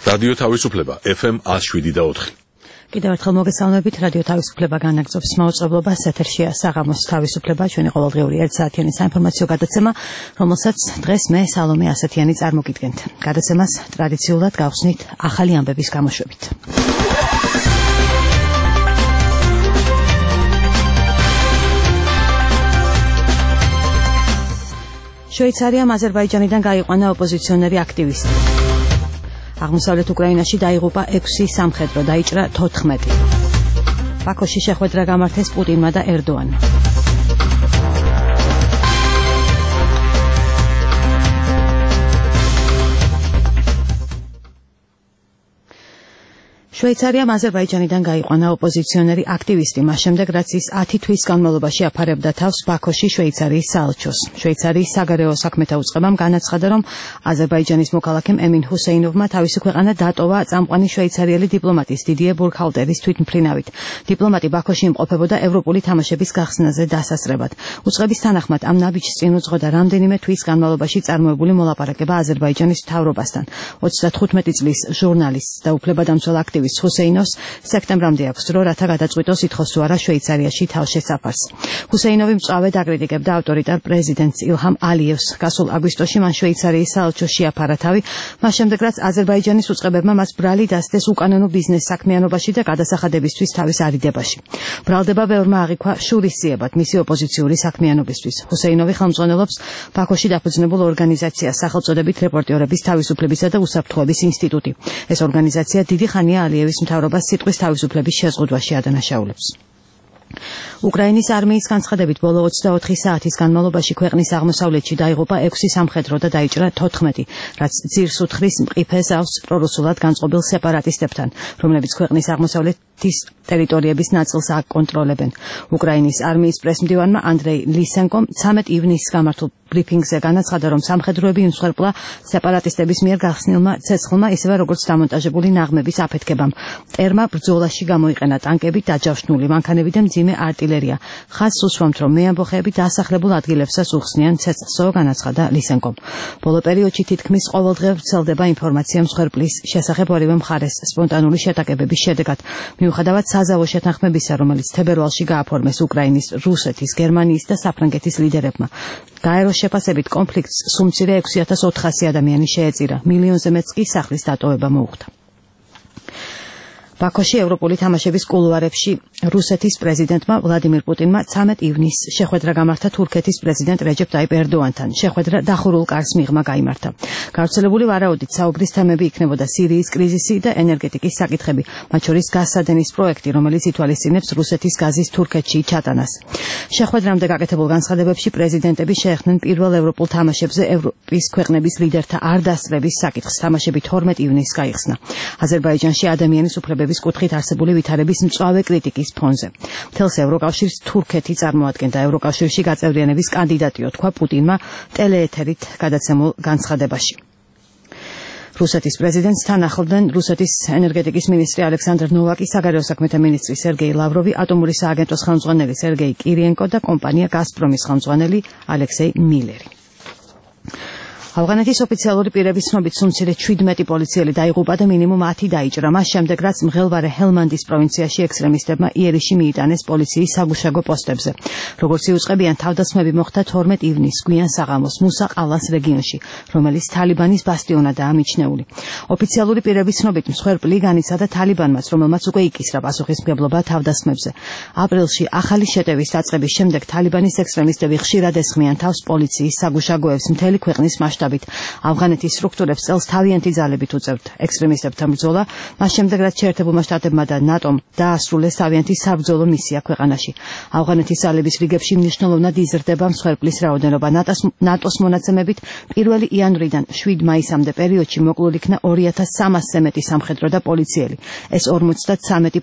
რადიო თავისუფლება FM 107.4. კიდევ ერთხელ მოგესალმებით, რადიო თავისუფლება განაგრძობს მაუწყებლობას, ეთერშია საღამოს თავისუფლება, ჩვენი ყოველდღიური 1 საათიანი საინფორმაციო გადაცემა, რომელსაც დღეს მე სალომე ასეთიანი წარმოგიდგენთ. გადაცემას ტრადიციულად გავხსნით ახალი ამბების გამოშვებით. შვეიცარიამ აზერბაიჯანიდან გაიყვანა ოპოზიციონერი აქტივისტი. აღმოსავლეთ უკრაინაში დაიღუპა 6 სამხედრო, დაიჭრა 14. ბაქოში შეხვედრა გამართეს პუტინმა და ერდოანმა. შვეიცარიამ აზერბაიჯანიდან გაიყვანა ოპოზიციონერი აქტივისტი, მას შემდეგ რაც ის 10 თვის განმავლობაში აფარებდა თავს ბაქოში შვეიცარიის საელჩოს. შვეიცარიის საგარეო საქმეთა უწყებამ განაცხადა, რომ აზერბაიჯანის მოქალაქემ ემინ ჰუსეინოვმა თავისი ქვეყანა დატოვა წამყვანი შვეიცარიელი დიპლომატის დიდიე ბურქჰალტერის თვითმფრინავით. დიპლომატი ბაქოში იმყოფებოდა ევროპული თამაშების გახსნაზე დასასრებად. უწყების თანახმად ამ ნაბიჯს წინ უძღოდა რამდენიმე თვის განმავლობაში წარმოებული მოლაპარაკება აზერბაიჯანის მთავრობასთან. 35 წლის ჟურნალისტს და უფლებადამცველ აქტივისტს ჰუსეინოვს სექტემბრამდე აქვს დრო, რათა გადაწყვიტოს ითხოვს თუ არა შვეიცარიაში თავშესაფარს. ჰუსეინოვი მწვავედ აკრიტიკებდა ავტორიტარ პრეზიდენტს ილჰამ ალიევს. გასულ აგვისტოში მან შვეიცარიის საელჩოში აფარა თავი, მას შემდეგ რაც აზერბაიჯანის უწყებებმა მას ბრალი დასდეს უკანონო ბიზნეს საქმიანობაში და გადასახადებისთვის თავის არიდებაში. ბრალდება ბევრმა აღიქვა შურისძიებად მისი ოპოზიციური საქმიანობისთვის. ჰუსეინოვი ხელმძღვანელობს ბაქოში დაფუძნებულ ორგანიზაციას სახელწოდებით რეპორტიორების თავისუფლებისა და უსაფრთხოების ინსტიტუტი. ეს ორგანიზაცია დიდი ხანია ალიევის მთავრობას სიტყვის თავისუფლების შეზღუდვაში ადანაშაულებს. უკრაინის არმიის განცხადებით ბოლო 24 საათის განმავლობაში ქვეყნის აღმოსავლეთში დაიღუპა 6 სამხედრო და დაიჭრა 14, რაც ძირს უთხრის მყიფე ზავს პრორუსულად განწყობილ სეპარატისტებთან, რომლებიც ქვეყნის აღმოსავლეთის ტერიტორიების ნაწილს აკონტროლებენ. უკრაინის არმიის პრესმდივანმა ანდრეი ლისენკომ 13 ივნისს გამართულ ბრიფინგზე განაცხადა, რომ სამხედროები იმსხვერპლა სეპარატისტების მიერ გახსნილმა ცეცხლმა, ისევე როგორც დამონტაჟებული ნაღმების აფეთქებამ. მტერმა ბრძოლაში გამოიყენა ტანკები, დაჯავშნული მანქანები და მძიმე არტილერია. ხაზს უსვამთ, რომ მეამბოხეები დასახლებულ ადგილებსაც უხსნიან ცეცხლსო, განაცხადა ლისენკომ. ბოლო პერიოდში თითქმის ყოველდღე ვრცელდება ინფორმაცია მსხვერპლის შესახებ ორივე მხარეს სპონტანური შეტაკებების შედეგად. მიუხედავად საზავო შეთანხმებისა, რომელიც თებერვალში გააფორმეს უკრაინის, რუსეთის, გერმანიის და საფრანგეთის ლიდერებმა. გაეროს შეფასებით კონფლიქტს სულ მცირე 6400 ადამიანი შეეწირა, მილიონზე მეტს კი სახლის დატოვება მოუხდა. ბაქოში ევროპული თამაშების კულუარებში რუსეთის პრეზიდენტმა ვლადიმირ პუტინმა 13 ივნისს შეხვედრა გამართა თურქეთის პრეზიდენტ რეჯეპ ტაიპ ერდოანთან. შეხვედრა დახურულ კარს მიღმა გაიმართა. გავრცელებული ვარაუდით საუბრის თემები იქნებოდა სირიის კრიზისი და ენერგეტიკის საკითხები, მათ შორის გაზსადენის პროექტი, რომელიც ითვალისწინებს რუსეთის გაზის თურქეთში ჩატანას. შეხვედრამდე გაკეთებულ განცხადებებში პრეზიდენტები შეეხნენ პირველ ევროპულ თამაშებზე ევროპის ქვეყნების ლიდერთა არ დასწრების საკითხს. თამაშები 12 ივნისს გაიხსნა. აზერბაიჯანში ადამიანის უფლებების კუთხით არსებული ვითარების მწვავე კრიტიკის ფონზე. მთელს ევროკავშირს თურქეთი წარმოადგენდა ევროკავშირში გაწევრიანების კანდიდატიო, თქვა პუტინმა ტელეეთერით გადაცემულ განცხადებაში. რუსეთის პრეზიდენტს თან ახლდნენ რუსეთის ენერგეტიკის მინისტრი ალექსანდრ ნოვაკი, საგარეო საქმეთა მინისტრი სერგეი ლავროვი, ატომური სააგენტოს ხელმძღვანელი სერგეი კირიენკო და კომპანია გაზპრომის ხელმძღვანელი ალექსეი მილერი. ავღანეთის ოფიციალური პირების ცნობით სულ მცირე 17 პოლიციელი დაიღუპა და მინიმუმ 10 დაიჭრა, მას შემდეგ რაც მღელვარე ჰელმანდის პროვინციაში ექსტრემისტებმა იერიში მიიტანეს პოლიციის საგუშაგო პოსტებზე. როგორც იუწყებიან, თავდასხმები მოხდა 12 ივნისს გვიან საღამოს მუსა ყალას რეგიონში, რომელიც თალიბანის ბასტიონადაა მიჩნეული. ოფიციალური პირების ცნობით მსხვერპლი განიცადა თალიბანმაც, რომელმაც უკვე იკისრა პასუხისმგებლობა თავდასხმებზე. აპრილში ახალი შეტევის დაწყების შემდეგ თალიბანის ექსტრემისტები ხშირად ესხმიან თავს პოლიციის საგუშაგოებს მთელი ქვეყნის მასშტაბით. ავღანეთის სტრუქტურებს წელს თავიანთი ძალებით უწევთ ექსტრემისტებთან ბრძოლა, მას შემდეგ რაც შეერთებულმა შტატებმა და ნატომ დაასრულეს თავიანთი საბრძოლო მისია ქვეყანაში. ავღანეთის ძალების რიგებში მნიშვნელოვნად იზრდება მსხვერპლის რაოდენობა. ნატოს მონაცემებით 1 იანვრიდან 7 მაისამდე პერიოდში მოკლულ იქნა 2300-ზე მეტი სამხედრო და პოლიციელი. ეს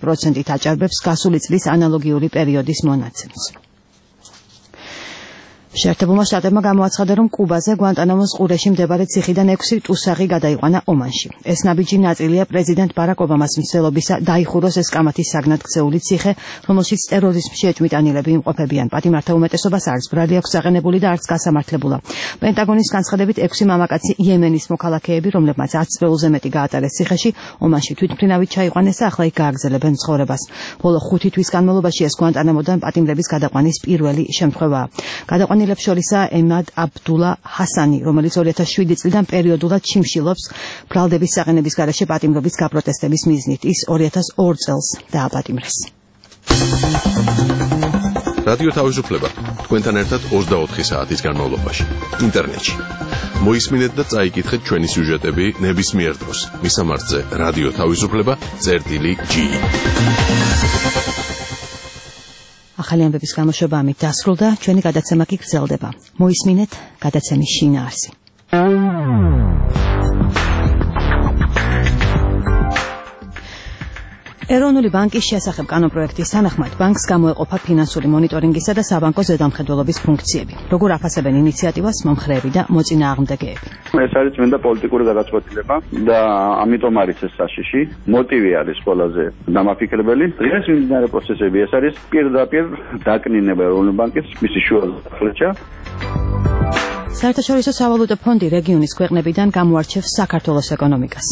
53% აჭარბებს გასული წლის ანალოგიური პერიოდის მონაცემს. შეერთებულმა შტატებმა გამოაცხადა, რომ კუბაზე გვანტანამოს ყურეში მდებარე ციხიდან 6 ტუსაღი გადაიყვანა ომანში. ეს ნაბიჯი ნაწილია პრეზიდენტ ბარაკ ობამას მცდელობისა დაიხუროს ეს კამათის საგნად ქცეული ციხე, რომელშიც ტერორიზმში ეჭვმიტანილები იმყოფებიან. პატიმართა უმეტესობას არც ბრალი აქვს აღენებული და არც გასამართლებულა. პენტაგონის განცხადებით 6 მამაკაცი იემენის მოქალაქეები, რომლებმაც 10 წელზე მეტი გაატარეს ციხეში, ომანში თვითმფრინავით ჩაიყვანეს და ახლა იქ გააგრძელებენ ცხოვრებას. ბოლო 5 თვის განმავლობაში ეს გვანტანამოდან პატიმრების გადაყვანის პირველი შემთხვევაა. გადაყვანილებს შორისაა ემად აბდულა ჰასანი, რომელიც 2007 წლიდან პერიოდულად ჩიმშილობს ბრალდების საყენების გარეშე პატიმრობის გაპროტესტების მიზნით. ის 2002 წელს დააპატიმრეს. რადიო თავისუფლება თქვენთან ერთად 24 საათის განმავლობაში ინტერნეტში. მოისმინეთ და წაიკითხეთ ჩვენი სიუჟეტები ნებისმიერ დროს. მისამართზე რადიო თავისუფლება.gi. ახალი ამბების გამოშვება ამით დასრულდა, ჩვენი გადაცემა კი გრძელდება. მოისმინეთ გადაცემის შინაარსი. ეროვნული ბანკის შესახებ კანონპროექტის თანახმად ბანკს გამოეყოფა ფინანსური მონიტორინგისა და საბანკო ზედამხედველობის ფუნქციები. როგორ აფასებენ ინიციატივას მომხრეები და მოწინააღმდეგეები? ეს არის წმინდა პოლიტიკური გადაწყვეტილება და ამიტომ არის ეს საშიში. მოტივი არის ყველაზე დამაფიქრებელი. დღეს მიმდინარე პროცესები ეს არის პირდაპირ დაკნინება ეროვნული ბანკის მისი შუაზღვრებაში. საერთაშორისო სავალუტო ფონდი რეგიონის ქვეყნებიდან გამოარჩევს საქართველოს ეკონომიკას.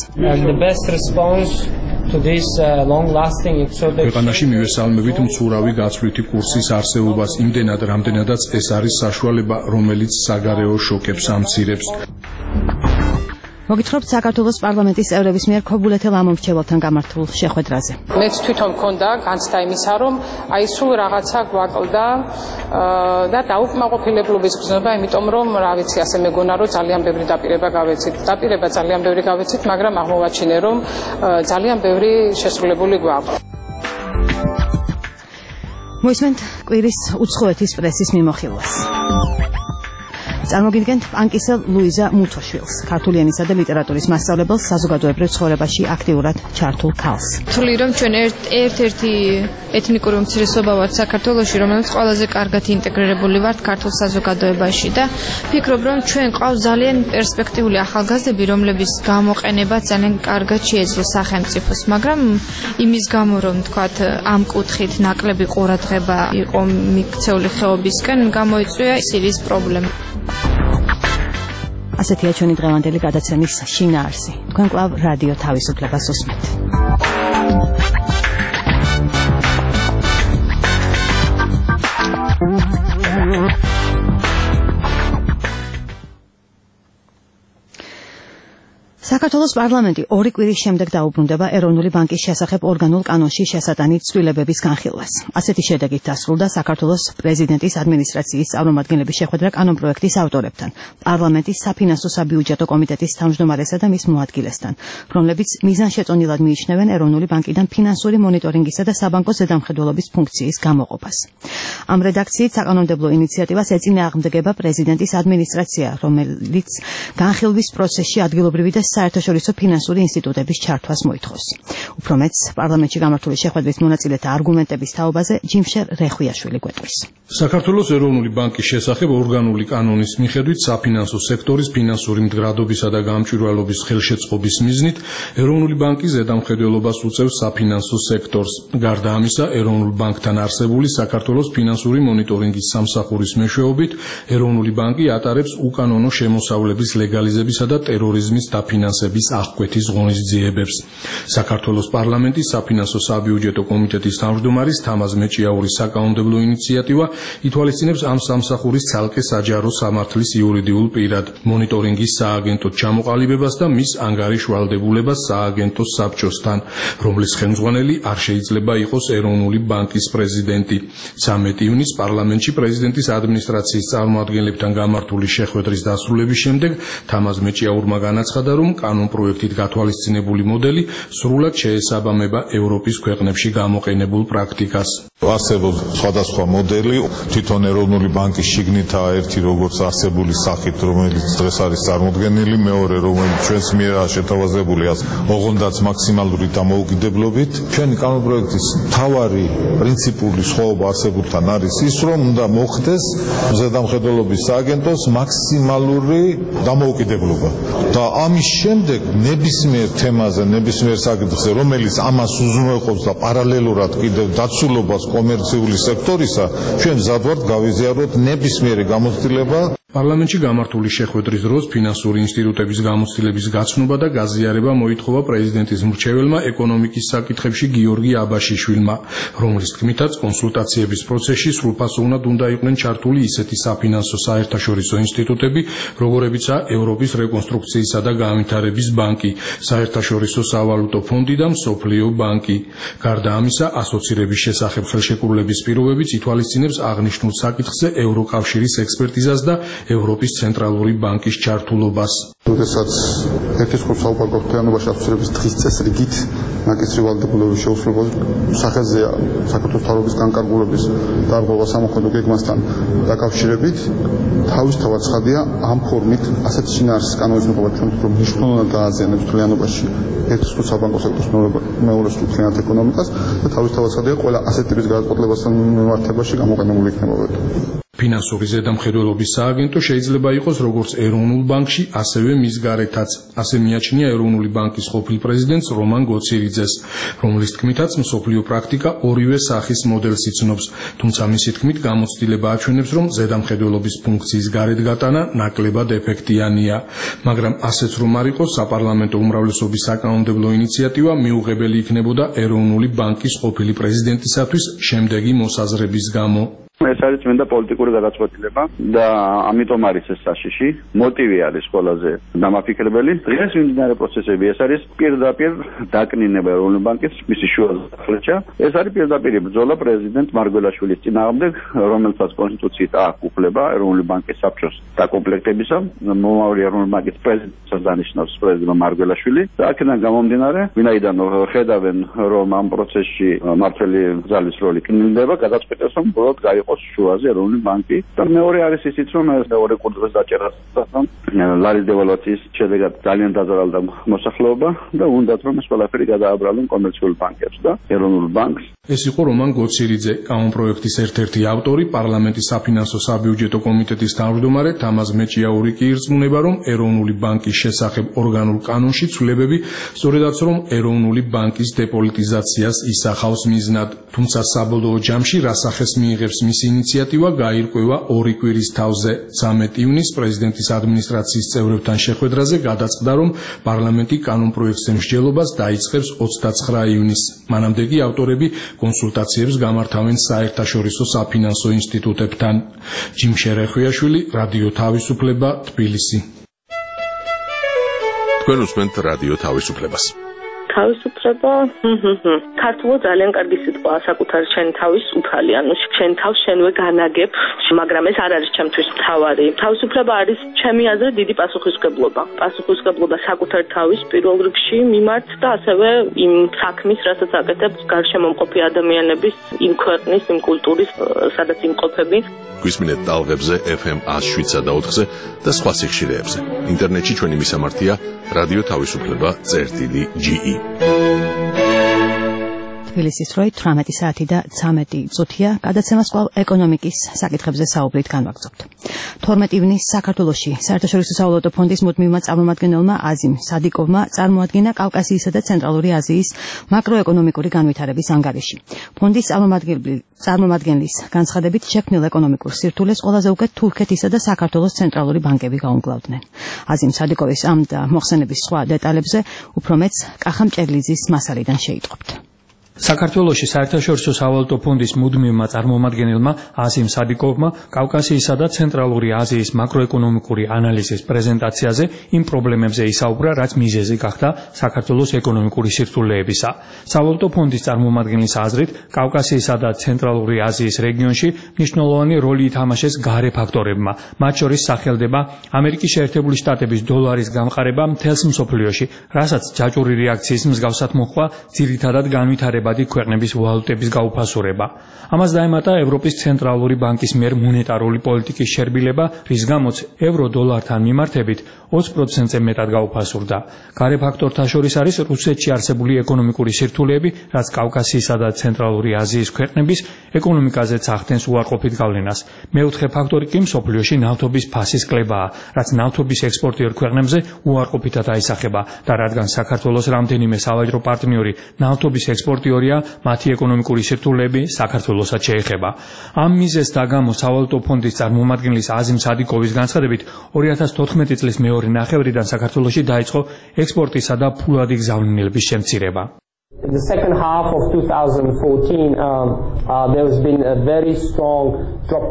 ქვეყანაში მივესალმებით მცურავი გაცვლითი კურსის არსებობას იმდენად, რამდენადაც ეს არის საშუალება, რომელიც საგარეო შოკებს ამცირებს. მოგითხრობთ საქართველოს პარლამენტის წევრების მიერ ქობულეთელ ამომრჩეველთან გამართულ შეხვედრაზე. მეც თვითონ მქონდა განცდა იმისა, რომ აი სულ რაღაცა გვაკლდა და დაუკმაყოფილებლობის გრძნობა, იმიტომ რომ რა ვიცი, ასე მეგონა რომ ძალიან ბევრი დაპირება გავეცით. დაპირება ძალიან ბევრი გავეცით, მაგრამ აღმოვაჩინე, რომ ძალიან ბევრი შესრულებული გვაქვს. მოისმენთ კვირის უცხოეთის პრესის მიმოხილვას. წარმოგიდგენთ პანკისელ ლუიზა მუთოშვილს, ქართული ენისა და ლიტერატურის მასწავლებელს, საზოგადოებრივ ცხოვრებაში აქტიურად ჩართულ ქალს. თვლი რომ ჩვენ ერთ-ერთი ეთნიკური უმცირესობა ვართ საქართველოში, რომელიც ყველაზე კარგად ინტეგრირებული ვართ ქართულ საზოგადოებაში და ფიქრობ რომ ჩვენ ყავს ძალიან პერსპექტიული ახალგაზრდები, რომლების გამოყენება ძალიან კარგად შეეძლო სახელმწიფოს, მაგრამ იმის გამო რომ თქვათ ამ კუთხით ნაკლები ყურადღება იყო მიქცეული ხეობისკენ, გამოიწვია სირიის პრობლემა. ასეთია ჩვენი დღევანდელი გადაცემის შინაარსი. თქვენ კვლავ რადიო თავისუფლებას უსმენთ. საქართველოს პარლამენტი 2 კვირის შემდეგ დაუბრუნდება ეროვნული ბანკის შესახებ ორგანულ კანონში შესატანი ცვლილებების განხილვას. ასეთი შედეგით დასრულდა საქართველოს პრეზიდენტის ადმინისტრაციის წარმომადგენლების შეხვედრა კანონპროექტის ავტორებთან, პარლამენტის საფინანსო საბიუჯეტო კომიტეტის თავმჯდომარესა და მის მოადგილესთან, რომლებიც მიზანშეწონილად მიიჩნევენ ეროვნული ბანკიდან ფინანსური მონიტორინგისა და საბანკო ზედამხედველობის ფუნქციის გამოყოფას. ამ რედაქციით საკანონმდებლო ინიციატივას ეწინააღმდეგება პრეზიდენტის ადმინისტრაცია, რომელიც განხილვის პროცესში ადგილობრივი და საერთაშორისო ფინანსური ინსტიტუტების ჩართვას მოითხოვს. უფრო მეც პარლამენტში გამართული შეხვედრის მონაწილეთა არგუმენტების თაობაზე ჯიმშერ რეხვიაშვილი გვეტყვის. საქართველოს ეროვნული ბანკის შესახებ ორგანული კანონის მიხედვით საფინანსო სექტორის ფინანსური მდგრადობისა და გამჭვირვალობის ხელშეწყობის მიზნით ეროვნული ბანკი ზედამხედველობას უწევს საფინანსო სექტორს. გარდა ამისა, ეროვნულ ბანკთან არსებული საქართველოს ფინანსური მონიტორინგის სამსახურის მეშვეობით ეროვნული ბანკი ატარებს უკანონო შემოსავლების ლეგალიზებისა და ტერორიზმის დაფინანსების აღკვეთის ღონისძიებებს. საქართველოს პარლამენტის საფინანსო საბიუჯეტო კომიტეტის თავმჯდომარის თამაზ მეჭიაურის საკანონმდებლო ინიციატივა ითვალისწინებს ამ სამსახურის ცალკე საჯარო სამართლის იურიდიულ პირად, მონიტორინგის სააგენტოდ ჩამოყალიბებას და მის ანგარიშვალდებულებას სააგენტოს საბჭოსთან, რომლის ხელმძღვანელი არ შეიძლება იყოს ეროვნული ბანკის პრეზიდენტი. 13 ივნისს პარლამენტში პრეზიდენტის ადმინისტრაციის წარმომადგენლებთან გამართული შეხვედრის დასრულების შემდეგ თამაზ მეჭიაურმა განაცხადა, რომ კანონპროექტით გათვალისწინებული მოდელი სრულად შეესაბამება ევროპის ქვეყნებში გამოყენებულ პრაქტიკას. არსებობს სხვადასხვა მოდელი, თვითონ ეროვნული ბანკის შიგნითაა ერთი როგორც არსებული სახით, რომელიც დღეს არის წარმოდგენილი, მეორე რომელიც ჩვენს მიერ შეთავაზებული ოღონდაც მაქსიმალური დამოუკიდებლობით. ჩვენი კანონპროექტის მთავარი პრინციპული სხვაობა არსებულთან არის ის, რომ უნდა მოხდეს ზედამხედველობის სააგენტოს მაქსიმალური დამოუკიდებლობა. და ამის შემდეგ ნებისმიერ თემაზე, ნებისმიერ საკითხზე, რომელიც ამას უზრუნველყოფს და პარალელურად კიდევ დაცულობას კომერციული სექტორისა, ჩვენ მზად ვართ გავიზიაროთ ნებისმიერი გამოცდილება. პარლამენტში გამართული შეხვედრის დროს ფინანსური ინსტიტუტების გამოცდილების გაცნობა და გაზიარება მოითხოვა პრეზიდენტის მრჩეველმა ეკონომიკის საკითხებში გიორგი აბაშიშვილმა, რომლის თქმითაც კონსულტაციების პროცესში სრულფასოვნად უნდა იყვნენ ჩართული ისეთი საფინანსო საერთაშორისო ინსტიტუტები, როგორებიცაა ევროპის რეკონსტრუქციისა და განვითარების ბანკი, საერთაშორისო სავალუტო ფონდი და მსოფლიო ბანკი. გარდა ამისა, ასოცირების შესახებ ხელშეკრულების პირობებიც ითვალისწინებს აღნიშნულ საკითხზე ევროკავშირის ექსპერტიზას და ევროპის ცენტრალური ბანკის ჩართულობას. როდესაც ერთის ხუთს საუბარგავთ ფენობაში ასოცირების დღის წესრიგით ნაკისრი ვალდებულების შეუსრულებლობის სახელზეა საქართველოს მთავრობის განკარგულების დარღვევა სამოქმედო გეგმასთან დაკავშირებით, თავისთავად ცხადია ამ ფორმით ასეთ შინაარსის კანონის მიღება ჩვენთვის რომ მნიშვნელოვნად გააზიანებს თლიანობაში ერთის ხუთს საბანკო სექტორს მეორე თლიანად ეკონომიკას და თავისთავად ცხადია ყველა ასეთ ტიპის გადაწყვეტილებასთან მიმართებაში გამოყენებული იქნებოდა. ფინანსური ზედამხედველობის სააგენტო შეიძლება იყოს როგორც ეროვნულ ბანკში, ასევე მის გარეთაც. ასე მიაჩნია ეროვნული ბანკის ყოფილ პრეზიდენტს რომან გოცირიძეს, რომლის თქმითაც მსოფლიო პრაქტიკა ორივე სახის მოდელს იცნობს, თუმცა მისი თქმით გამოცდილება აჩვენებს, რომ ზედამხედველობის ფუნქციის გარეთ გატანა ნაკლებად ეფექტიანია. მაგრამ ასეც რომ არ იყოს, საპარლამენტო უმრავლესობის საკანონმდებლო ინიციატივა მიუღებელი იქნებოდა ეროვნული ბანკის ყოფილი პრეზიდენტისათვის შემდეგი მოსაზრების გამო. ეს არის წმინდა პოლიტიკური გადაწყვეტილება და ამიტომ არის ეს საშიში. მოტივი არის ყველაზე დამაფიქრებელი. დღეს მიმდინარე პროცესები ეს არის პირდაპირ დაკნინება ეროვნული ბანკის მისი შუაზღვრებაში. ეს არის პირდაპირ ბრძოლა პრეზიდენტ მარგველაშვილის წინააღმდეგ, რომელსაც კონსტიტუციით აქვს უფლება ეროვნული ბანკის საბჭოს დაკომპლექტებისა. მომავალი ეროვნული ბანკის პრეზიდენტს დანიშნავს პრეზიდენტ მარგველაშვილი. და აქედან გამომდინარე, ვინაიდან ხედავენ, რომ ამ პროცესში მართველი ძალის როლი კნილდება, გადაწყვეტეს რომ ბოლოდ გაიყო შუაზე ეროვნული ბანკი და მეორე არის ისიც რომ მეორე კურდღეს დაჭერასთან ლარის დევალვაციის შედეგად ძალიან დაზარალდა მოსახლეობა და უნდათ რომ ეს ყველაფერი გადააბრალონ კომერციულ ბანკებს და ეროვნულ ბანკს. ეს იყო რომან გოცირიძე, კანონპროექტის ერთ-ერთი ავტორი, პარლამენტის საფინანსო საბიუჯეტო კომიტეტის თავმჯდომარე თამაზ მეჭიაური კი ირწმუნება, რომ ეროვნული ბანკის შესახებ ორგანულ კანონში ცვლილებები სწორედაც რომ ეროვნული ბანკის დეპოლიტიზაციას ისახავს მიზნად, თუმცა საბოლოო ჯამში რასახეს მიიღებს მისი ინიციატივა გაირკვევა 2 კვირის თავზე. 13 ივნისს პრეზიდენტის ადმინისტრაციის წევრებთან შეხვედრაზე გადაწყდა, რომ პარლამენტი კანონპროექტზე მსჯელობას დაიწყებს 29 ივნისს. მანამდე კი ავტორები კონსულტაციებს გამართავენ საერთაშორისო საფინანსო ინსტიტუტებთან. ჯიმ შერეხვიაშვილი, რადიო თავისუფლება, თბილისი. თქვენ უსმენთ რადიო თავისუფლებას. თავისუფლება ქართულად ძალიან კარგი სიტყვაა, საკუთარ შენ თავის უფალი, ანუ შენ თავს შენვე განაგებ, მაგრამ ეს არ არის ჩემთვის მთავარი. თავისუფლება არის ჩემი აზრით დიდი პასუხისმგებლობა. პასუხისმგებლობა საკუთარ თავის პირველ რიგში მიმართ და ასევე იმ საქმის, რასაც აკეთებს გარშემომყოფი ადამიანების, იმ ქვეყნის, იმ კულტურის, სადაც იმყოფები. გვისმინეთ ტალღებზე FM 107.4-ზე და სხვა სიხშირეებზე. ინტერნეტში ჩვენი მისამართია რადიო თავისუფლება.ge. თბილისის დროით 18 საათი და 13 წუთია. გადაცემას კვლავ ეკონომიკის საკითხებზე საუბრით განვაგრძობთ. 12 ივნისს საქართველოში საერთაშორისო სავალუტო ფონდის მუდმივმა წარმომადგენელმა აზიმ სადიკოვმა წარმოადგინა კავკასიისა და ცენტრალური აზიის მაკროეკონომიკური განვითარების ანგარიში. ფონდის წარმომადგენლის განცხადებით შექმნილ ეკონომიკურ სირთულეს ყველაზე უკეთ თურქეთისა და საქართველოს ცენტრალური ბანკები გაუმკლავდნენ. აზიმ სადიკოვის ამ და მოხსენების სხვა დეტალებზე უფრო მეც კახა მჭერლიძის მასალიდან შეიტყობთ. საქართველოში საერთაშორისო სავალუტო ფონდის მუდმივმა წარმომადგენელმა აზიმ სადიკოვმა კავკასიისა და ცენტრალური აზიის მაკროეკონომიკური ანალიზის პრეზენტაციაზე იმ პრობლემებზე ისაუბრა, რაც მიზეზი გახდა საქართველოს ეკონომიკური სირთულეებისა. სავალუტო ფონდის წარმომადგენლის აზრით, კავკასიისა და ცენტრალური აზიის რეგიონში მნიშვნელოვანი როლი ითამაშეს გარე ფაქტორებმა, მათ შორის სახელდება ამერიკის შეერთებული შტატების დოლარის გამყარება მთელს მსოფლიოში, რასაც ჯაჭვური რეაქციის მსგავსად მოჰყვა ძირითადად განვითარებადი დადებადი ქვეყნების ვალუტების გაუფასურება. ამას დაემატა ევროპის ცენტრალური ბანკის მიერ მონეტარული პოლიტიკის შერბილება, რის გამოც ევრო-დოლართან მიმართებით 20%-ზე მეტად გაუფასურდა. გარე ფაქტორთა შორის არის რუსეთში არსებული ეკონომიკური სირთულეები, რაც კავკასიისა და ცენტრალური აზიის ქვეყნების ეკონომიკაზეც ახდენს უარყოფით გავლენას. მეოთხე ფაქტორი კი მსოფლიოში ნავთობის ფასის კლებაა, რაც ნავთობის ექსპორტიორ ქვეყნებზე უარყოფითად აისახება და რადგან საქართველოს რამდენიმე სავაჭრო პარტნიორი ნავთობის ექსპორტიორია, მათი ეკონომიკური სირთულეები საქართველოსაც შეეხება. ამ მიზეზს და გამო სავალუტო ფონდის წარმომადგენლის აზიმ სადიკოვის განცხადებით 2014 წლის მეორე ნახევრიდან საქართველოში დაიწყო ექსპორტისა და ფულადი გზავნილების შემცირება. In the second half of 2014, there has been a very strong drop.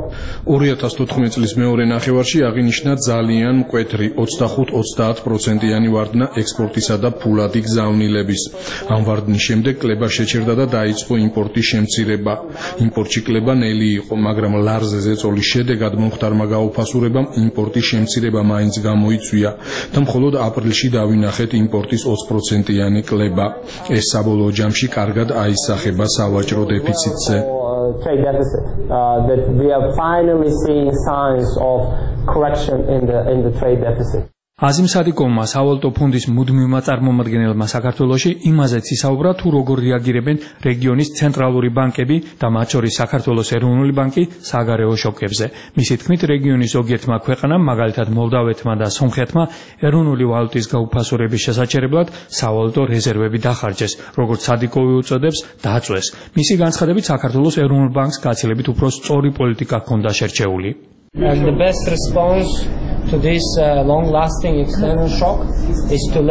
2014 წლის მეორე ნახევარში აღინიშნა ძალიან მკვეთრი 25-30%-იანი ვარდნა ექსპორტისა და ფულადი გზავნილების. ამ ვარდნის შემდეგ კლება შეჩერდა და დაიწყო იმპორტის შემცირება. იმპორტში კლება ნელი იყო, მაგრამ ლარზე ზეწოლის შედეგად მომხდარმა გაუფასურებამ იმპორტის შემცირება მაინც გამოიწვია და მხოლოდ აპრილში დავინახეთ იმპორტის 20%-იანი კლება. ეს საბოლოო ჯამში კარგად აისახება სავაჭრო დეფიციტზე. Trade deficit that we are finally seeing signs of correction in the trade deficit. აზიმ სადიკოვმა სავალუტო ფონდის მუდმივმა წარმომადგენელმა საქართველოში იმაზეც ისაუბრა, თუ როგორ რეაგირებენ რეგიონის ცენტრალური ბანკები და მათ შორის საქართველოს ეროვნული ბანკი საგარეო შოკებზე. მისი თქმით, რეგიონის ზოგიერთმა ქვეყანამ, მაგალითად მოლდავეთმა და სომხეთმა, ეროვნული ვალუტის გაუფასურების შესაჩერებლად სავალუტო რეზერვები დახარჯეს, როგორც სადიკოვი უწოდებს, დაწვეს. მისი განცხადებით, საქართველოს ეროვნულ ბანკს გაცილებით უფრო სწორი პოლიტიკა ჰქონდა შერჩეული. And the best response to this long-lasting external shock is to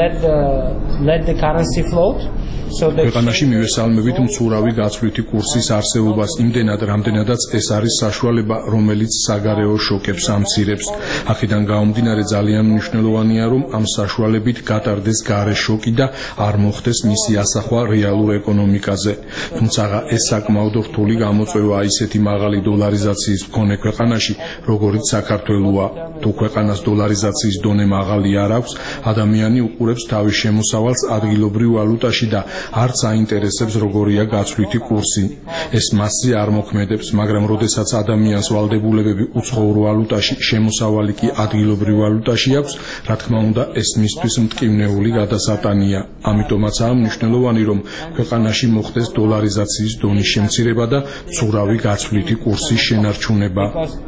let the currency float. ქვეყანაში მივესალმებით მცურავი გაცვლითი კურსის არსებობას იმდენად, რამდენადაც ეს არის საშუალება, რომელიც საგარეო შოკებს ამცირებს. აქედან გამომდინარე ძალიან მნიშვნელოვანია, რომ ამ საშუალებით გატარდეს გარე შოკი და არ მოხდეს მისი ასახვა რეალურ ეკონომიკაზე. თუმცა ეს საკმაოდ რთული გამოწვევა ისეთი მაღალი დოლარიზაციის მქონე ქვეყანაში, როგორიც საქართველოა. თუ ქვეყანას დოლარიზაციის დონე მაღალი არ აქვს, ადამიანი უყურებს თავის შემოსავალს ადგილობრივ ვალუტაში და არც აინტერესებს როგორია გაცვლითი კურსი. ეს მასზე არ მოქმედებს, მაგრამ როდესაც ადამიანს ვალდებულებები უცხოურ ვალუტაში, შემოსავალი კი ადგილობრივ ვალუტაში აქვს, რა თქმა უნდა, ეს მისთვის მტკივნეული გადასატანია. ამიტომაცაა მნიშვნელოვანი, რომ ქვეყანაში მოხდეს დოლარიზაციის დონის შემცირება და მცურავი გაცვლითი კურსის შენარჩუნება.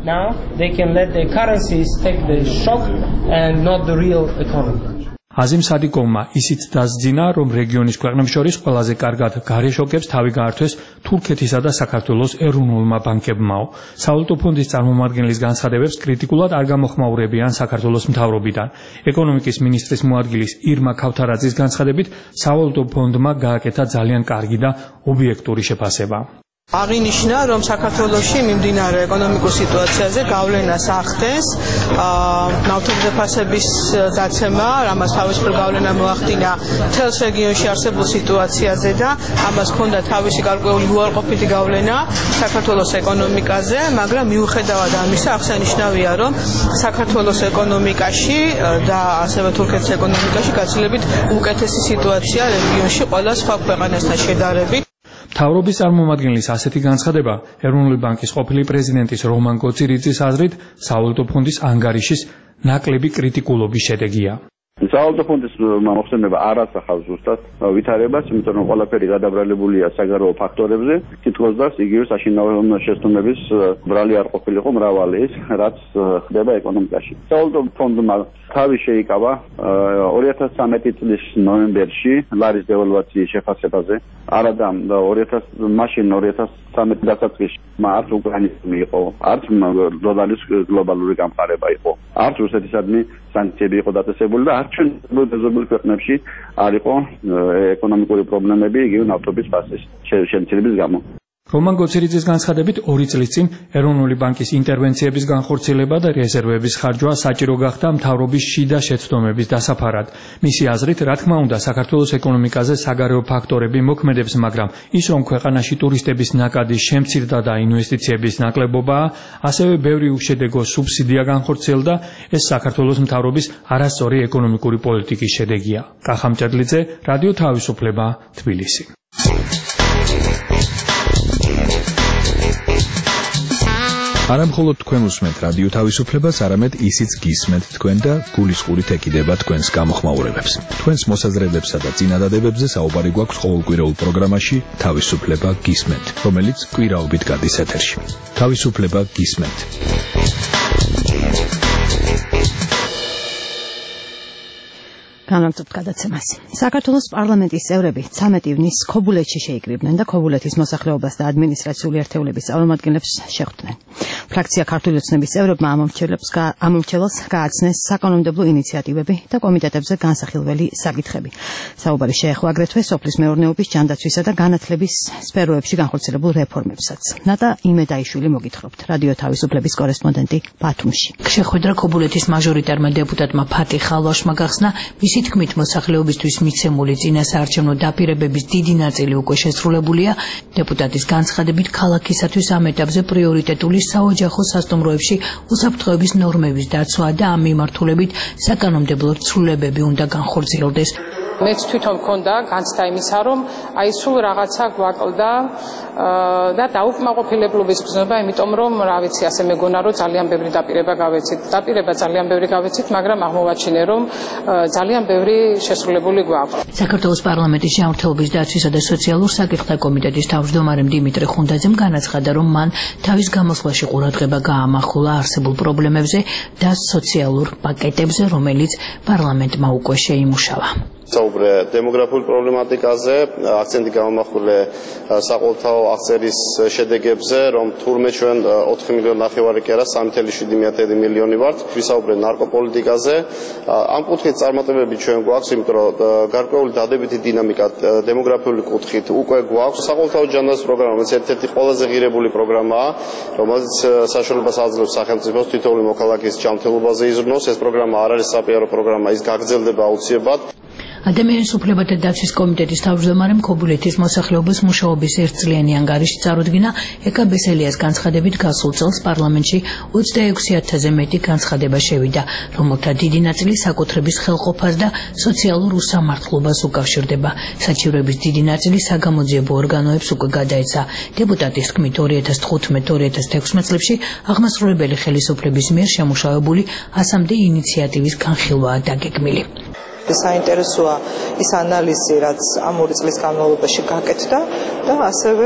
აზიმ სადიკოვმა ისიც დასძინა, რომ რეგიონის ქვეყნებს შორის ყველაზე კარგად გარე შოკებს თავი გაართვეს თურქეთისა და საქართველოს ეროვნულმა ბანკებმაო. სავალუტო ფონდის წარმომადგენლის განცხადებებს კრიტიკულად არ გამოხმაურებიან საქართველოს მთავრობიდან. ეკონომიკის მინისტრის მოადგილის ირმა ქავთარაძის განცხადებით, სავალუტო ფონდმა გააკეთა ძალიან კარგი და ობიექტური შეფასება. აღინიშნა, რომ საქართველოში მიმდინარე ეკონომიკურ სიტუაციაზე გავლენას ახდენს ნავთობის ფასების დაცემა, რამაც თავისუფლ გავლენა მოახდინა მთელს რეგიონში არსებულ სიტუაციაზე და ამას ჰქონდა თავისი გარკვეული უარყოფითი გავლენა საქართველოს ეკონომიკაზე, მაგრამ მიუხედავად ამისა, აღსანიშნავია, რომ საქართველოს ეკონომიკაში და ასევე თურქეთის ეკონომიკაში გაცილებით უკეთესი სიტუაცია რეგიონში ყველა სხვა ქვეყანასთან შედარებით. მთავრობის წარმომადგენლის ასეთი განცხადება ეროვნული ბანკის ყოფილი პრეზიდენტის რომან გოცირიძის აზრით სავალუტო ფონდის ანგარიშის ნაკლები კრიტიკულობის შედეგია. სავალუტო ფონდის მოხსენება არ ასახავს ზუსტად ვითარებას, იმიტომ რომ ყველაფერი გადაბრალებულია საგარეო ფაქტორებზე, თითქოს და იგივე საშინაო შეცდომების ბრალი არ ყოფილიყო მრავალი ის, რაც ხდება ეკონომიკაში. სავალუტო ფონდმა თავი შეიკავა 2013 წლის ნოემბერში ლარის დევალვაციის შეფასებაზე. არადა მაშინ 2013 დასაწყისში არც უკრაინისადმი იყო, არც დოლარის გლობალური გამყარება იყო, არც რუსეთისადმი სანქციები იყო დაწესებული და არც ჩვენ მეზობელ ქვეყნებში არ იყო ეკონომიკური პრობლემები იგივე ნავთობის ფასის შემცირების გამო. რომან გოცირიძის განცხადებით 2 წლის წინ ეროვნული ბანკის ინტერვენციების განხორციელება და რეზერვების ხარჯვა საჭირო გახდა მთავრობის შიდა შეცდომების დასაფარად. მისი აზრით, რა თქმა უნდა, საქართველოს ეკონომიკაზე საგარეო ფაქტორები მოქმედებს, მაგრამ ის, რომ ქვეყანაში ტურისტების ნაკადი შემცირდა და ინვესტიციების ნაკლებობაა, ასევე ბევრი უშედეგო სუბსიდია განხორციელდა, ეს საქართველოს მთავრობის არასწორი ეკონომიკური პოლიტიკის შედეგია. კახა მჭედლიძე, რადიო თავისუფლება, თბილისი. არა მხოლოდ თქვენ უსმენთ რადიო თავისუფლებას, არამედ ისიც გისმენთ თქვენ და გულისყურით ეკიდება თქვენს გამოხმაურებებს. თქვენს მოსაზრებებსა და წინადადებებზე საუბარი გვაქვს ყოველკვირეულ პროგრამაში თავისუფლება გისმენთ, რომელიც კვირაობით გადის ეთერში. თავისუფლება გისმენთ. განვაგრძობთ გადაცემას. საქართველოს პარლამენტის წევრები 13 ივნისს ქობულეთში შეიკრიბნენ და ქობულეთის მოსახლეობას და ადმინისტრაციული ერთეულების წარმომადგენლებს შეხვდნენ. ფრაქცია ქართული ოცნების წევრებმა ამომრჩეველს გააცნეს საკანონმდებლო ინიციატივები და კომიტეტებზე განსახილველი საკითხები. საუბარი შეეხო აგრეთვე სოფლის მეურნეობის, ჯანდაცვისა და განათლების სფეროებში განხორციელებულ რეფორმებსაც. ნატა იმედაიშვილი მოგითხრობთ, რადიო თავისუფლების კორესპონდენტი ბათუმში. შეხვედრა ქობულეთის მაჟორიტარმა დეპუტატმა ფათი ხალვაშმა გახსნა, მისი თქმით მოსახლეობისთვის მიცემული წინასაარჩევნო დაპირებების დიდი ნაწილი უკვე შესრულებულია. დეპუტატის განცხადებით, ქალაქისათვის ამ ეტაპზე პრიორიტეტული საოჯახო სასტუმროებში უსაფრთხოების ნორმების დაცვა და ამ მიმართულებით საკანონმდებლო ცვლილებები უნდა განხორციელდეს. მეც თვითონ მქონდა განცდა იმისა, რომ აი სულ რაღაცა გვაკლდა და დაუკმაყოფილებლობის გზნობა, იმიტომ რომ რა ვიცი, ასე მეგონა რომ ძალიან ბევრი დაპირება გავეცით. დაპირება ძალიან ბევრი გავეცით, მაგრამ აღმოვაჩინე რომ ძალიან ბევრი შესრულებული გვაქვს. საქართველოს პარლამენტის ჯანმრთელობის დაცვისა და სოციალურ საკითხთა კომიტეტის თავმჯდომარემ დიმიტრი ხუნდაძემ განაცხადა, რომ მან თავის გამოსვლაში ყურადღება გაამახვილა არსებულ პრობლემებზე და სოციალურ პაკეტებზე, რომელიც პარლამენტმა უკვე შეიმუშავა. საუბრე დემოგრაფიულ პრობლემატიკაზე, აქცენტი გამომახვილე საყოველთაო აღწერის შედეგებზე, რომ თურმე ჩვენ 4 მილიონი ნახევარი კი არა 3,7 მილიონი ვართ. ვისაუბრე ნარკოპოლიტიკაზე. ამ კუთხით წარმატებები ჩვენ გვაქვს, იმიტომ რომ გარკვეული დადებითი დინამიკა დემოგრაფიული კუთხით უკვე გვაქვს. საყოველთაო ჯანდაცვის პროგრამა, რომელიც ერთ-ერთი ყველაზე ღირებული პროგრამაა, რომელიც საშუალებას აძლევს სახელმწიფოს თითოეული მოქალაქის ჯანმრთელობაზე იზრუნოს. ეს პროგრამა არ არის საპიარო პროგრამა, ის გაგრძელდება აუცილებლად. ადამიანის უფლებათა დაცვის კომიტეტის თავმჯდომარემ ქობულეთის მოსახლეობის მუშაობის ერთწლიანი ანგარიში წარუდგინა. ეკა ბესელიას განცხადებით, გასულ წელს პარლამენტში 26,000-ზე მეტი განცხადება შევიდა, რომელთა დიდი ნაწილი საკუთრების ხელყოფას და სოციალურ უსამართლობას უკავშირდება. საჩივრების დიდი ნაწილი საგამოძიებო ორგანოებს უკვე გადაეცა. დეპუტატის თქმით, 2015-2016 წლებში აღმასრულებელი ხელისუფლების მიერ შემუშავებული 100-მდე ინიციატივის განხილვაა დაგეგმილი. საინტერესოა ის ანალიზი, რაც ამური წლის განმავლობაში გაკეთდა და ასევე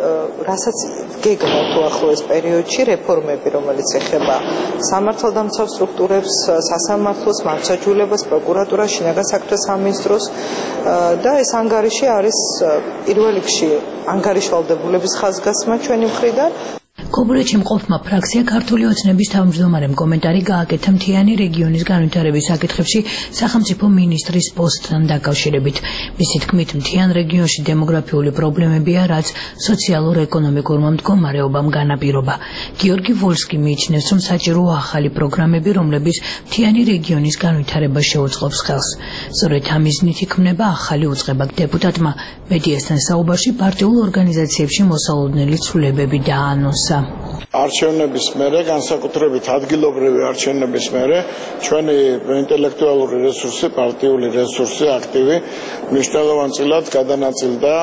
რასაც გეგმავთ უახლოეს პერიოდში რეფორმები, რომელიც ეხება სამართალდამცავ სტრუქტურებს, სასამართლოს, მართლმსაჯულებას, პროკურატურას, შინაგან საქმეთა სამინისტროს და ეს ანგარიში არის პირველ რიგში ანგარიშვალდებულების ხაზგასმა ჩვენი მხრიდან. ქობულეთში მყოფმა ფრაქცია ქართული ოცნების თავმჯდომარემ კომენტარი გააკეთა მთიანი რეგიონის განვითარების საკითხებში სახელმწიფო მინისტრის პოსტთან დაკავშირებით. მისი თქმით, მთიან რეგიონში დემოგრაფიული პრობლემებია, რაც სოციალურ-ეკონომიკურმა მდგომარეობამ განაპირობა. გიორგი ვოლსკი მიიჩნევს, რომ საჭიროა ახალი პროგრამები, რომლებიც მთიანი რეგიონის განვითარებას შეუწყობს ხელს. სწორედ ამ მიზნით იქმნება ახალი უწყება. დეპუტატმა მედიასთან საუბარში პარტიულ ორგანიზაციებში მოსალოდნელი ცვლილებები დაანონსა. არჩევნების მერე, განსაკუთრებით ადგილობრივი არჩევნების მერე, ჩვენი ინტელექტუალური რესურსი, პარტიული რესურსი, აქტივი მნიშვნელოვანწილად გადანაწილდა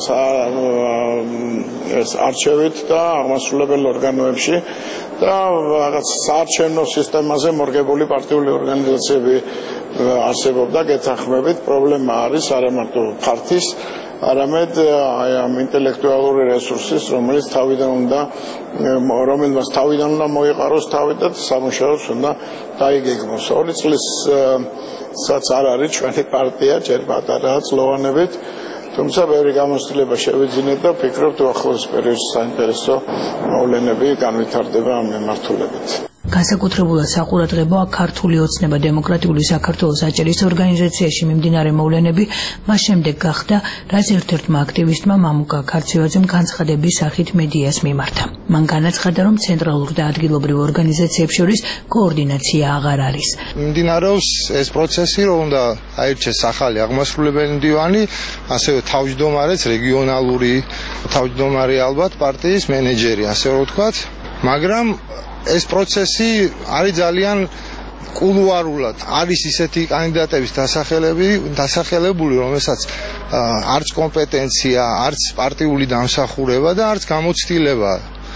ეს არჩევით და აღმასრულებელ ორგანოებში და რაღაც საარჩევნო სისტემაზე მორგებული პარტიული ორგანიზაციები არსებობდა. გეთანხმებით, პრობლემა არის არა მარტო ფართის, არამედ ამ ინტელექტუალური რესურსის, რომელიც რომელმაც თავიდან უნდა მოიყაროს თავი და სამუშაოს უნდა დაიგეგმოს. 2 წლისაც არ არის ჩვენი პარტია, ჯერ პატარაა წლოვანებით, თუმცა ბევრი გამოცდილება შევიძინეთ და ვფიქრობ, ახლოს პერიოდში საინტერესო მოვლენები განვითარდება ამ მიმართულებით. განსაკუთრებულად საყურადღებოა ქართული ოცნება დემოკრატიული საქართველოს აჭერის ორგანიზაციაში მიმდინარე მოვლენები. მას შემდეგ გახდა, რაც ერთ-ერთმა აქტივისტმა მამუკა ქარცევაძემ განცხადების სახით მედიას მიმართა. მან განაცხადა, რომ ცენტრალურ და ადგილობრივ ორგანიზაციებს შორის координация აღარ არის. მიმდინარეობს ეს პროცესი, რომ უნდა აირჩეს ახალი აღმასრულებელი მდივანი, ასევე თავმჯდომარეც, რეგიონალური თავმჯდომარე ალბათ პარტიის მენეჯერი, ასე რომ ვთქვათ, მაგრამ ეს პროცესი არის ძალიან კულუარულად. არის ისეთი კანდიდატების დასახელებული, რომელსაც არც კომპეტენცია, არც პარტიული დამსახურება და არც გამოცდილება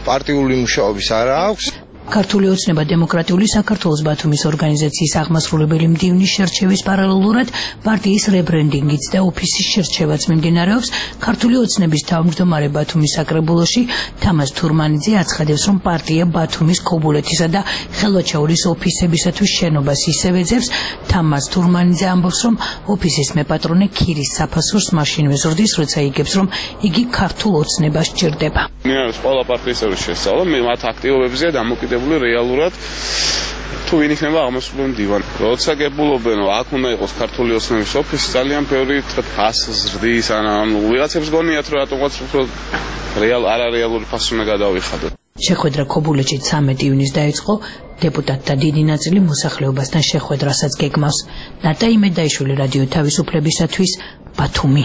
პარტიული მუშაობის არა აქვს. ქართული ოცნება დემოკრატიული საქართველოს ბათუმის ორგანიზაციის აღმასრულებელი მდივნის შერჩევის პარალელურად პარტიის რებრენდინგიც და ოფისის შერჩევაც მიმდინარეობს. ქართული ოცნების თავმჯდომარე ბათუმის საკრებულოში თამაზ თურმანიძე აცხადებს, რომ პარტია ბათუმის ქობულეთისა და ხელვაჩაურის ოფისებისათვის შენობას ისევ ეძებს. თამაზ თურმანიძე ამბობს, რომ ოფისის მეპატრონე ქირის საფასურს მაშინვე ზრდის, როცა იგებს, რომ იგი ქართულ ოცნებას ჭირდება. მინარევს ყველა პარტიისეულის შესწავლა, მათ აქტივობებზე დამოკიდებული რეალურად თუ ვინ იქნება აღმასრულებელი მდივანი. როცა გებულობენ, რომ აქ უნდა იყოს ქართული ოცნების ოფისი, ძალიან ბევრი ფასს ზრდის, ანუ ვიღაცებს გონიათ, რომ რატომღაც უფრო არარეალური ფასი უნდა გადავიხადოთ. შეხვედრა ქობულეთში 13 ივნის დაიწყო. დეპუტატთა დიდი ნაწილი მოსახლეობასთან შეხვედრასაც გეგმავს. ნატა იმედაიშვილი, რადიო თავისუფლებისათვის, ბათუმი.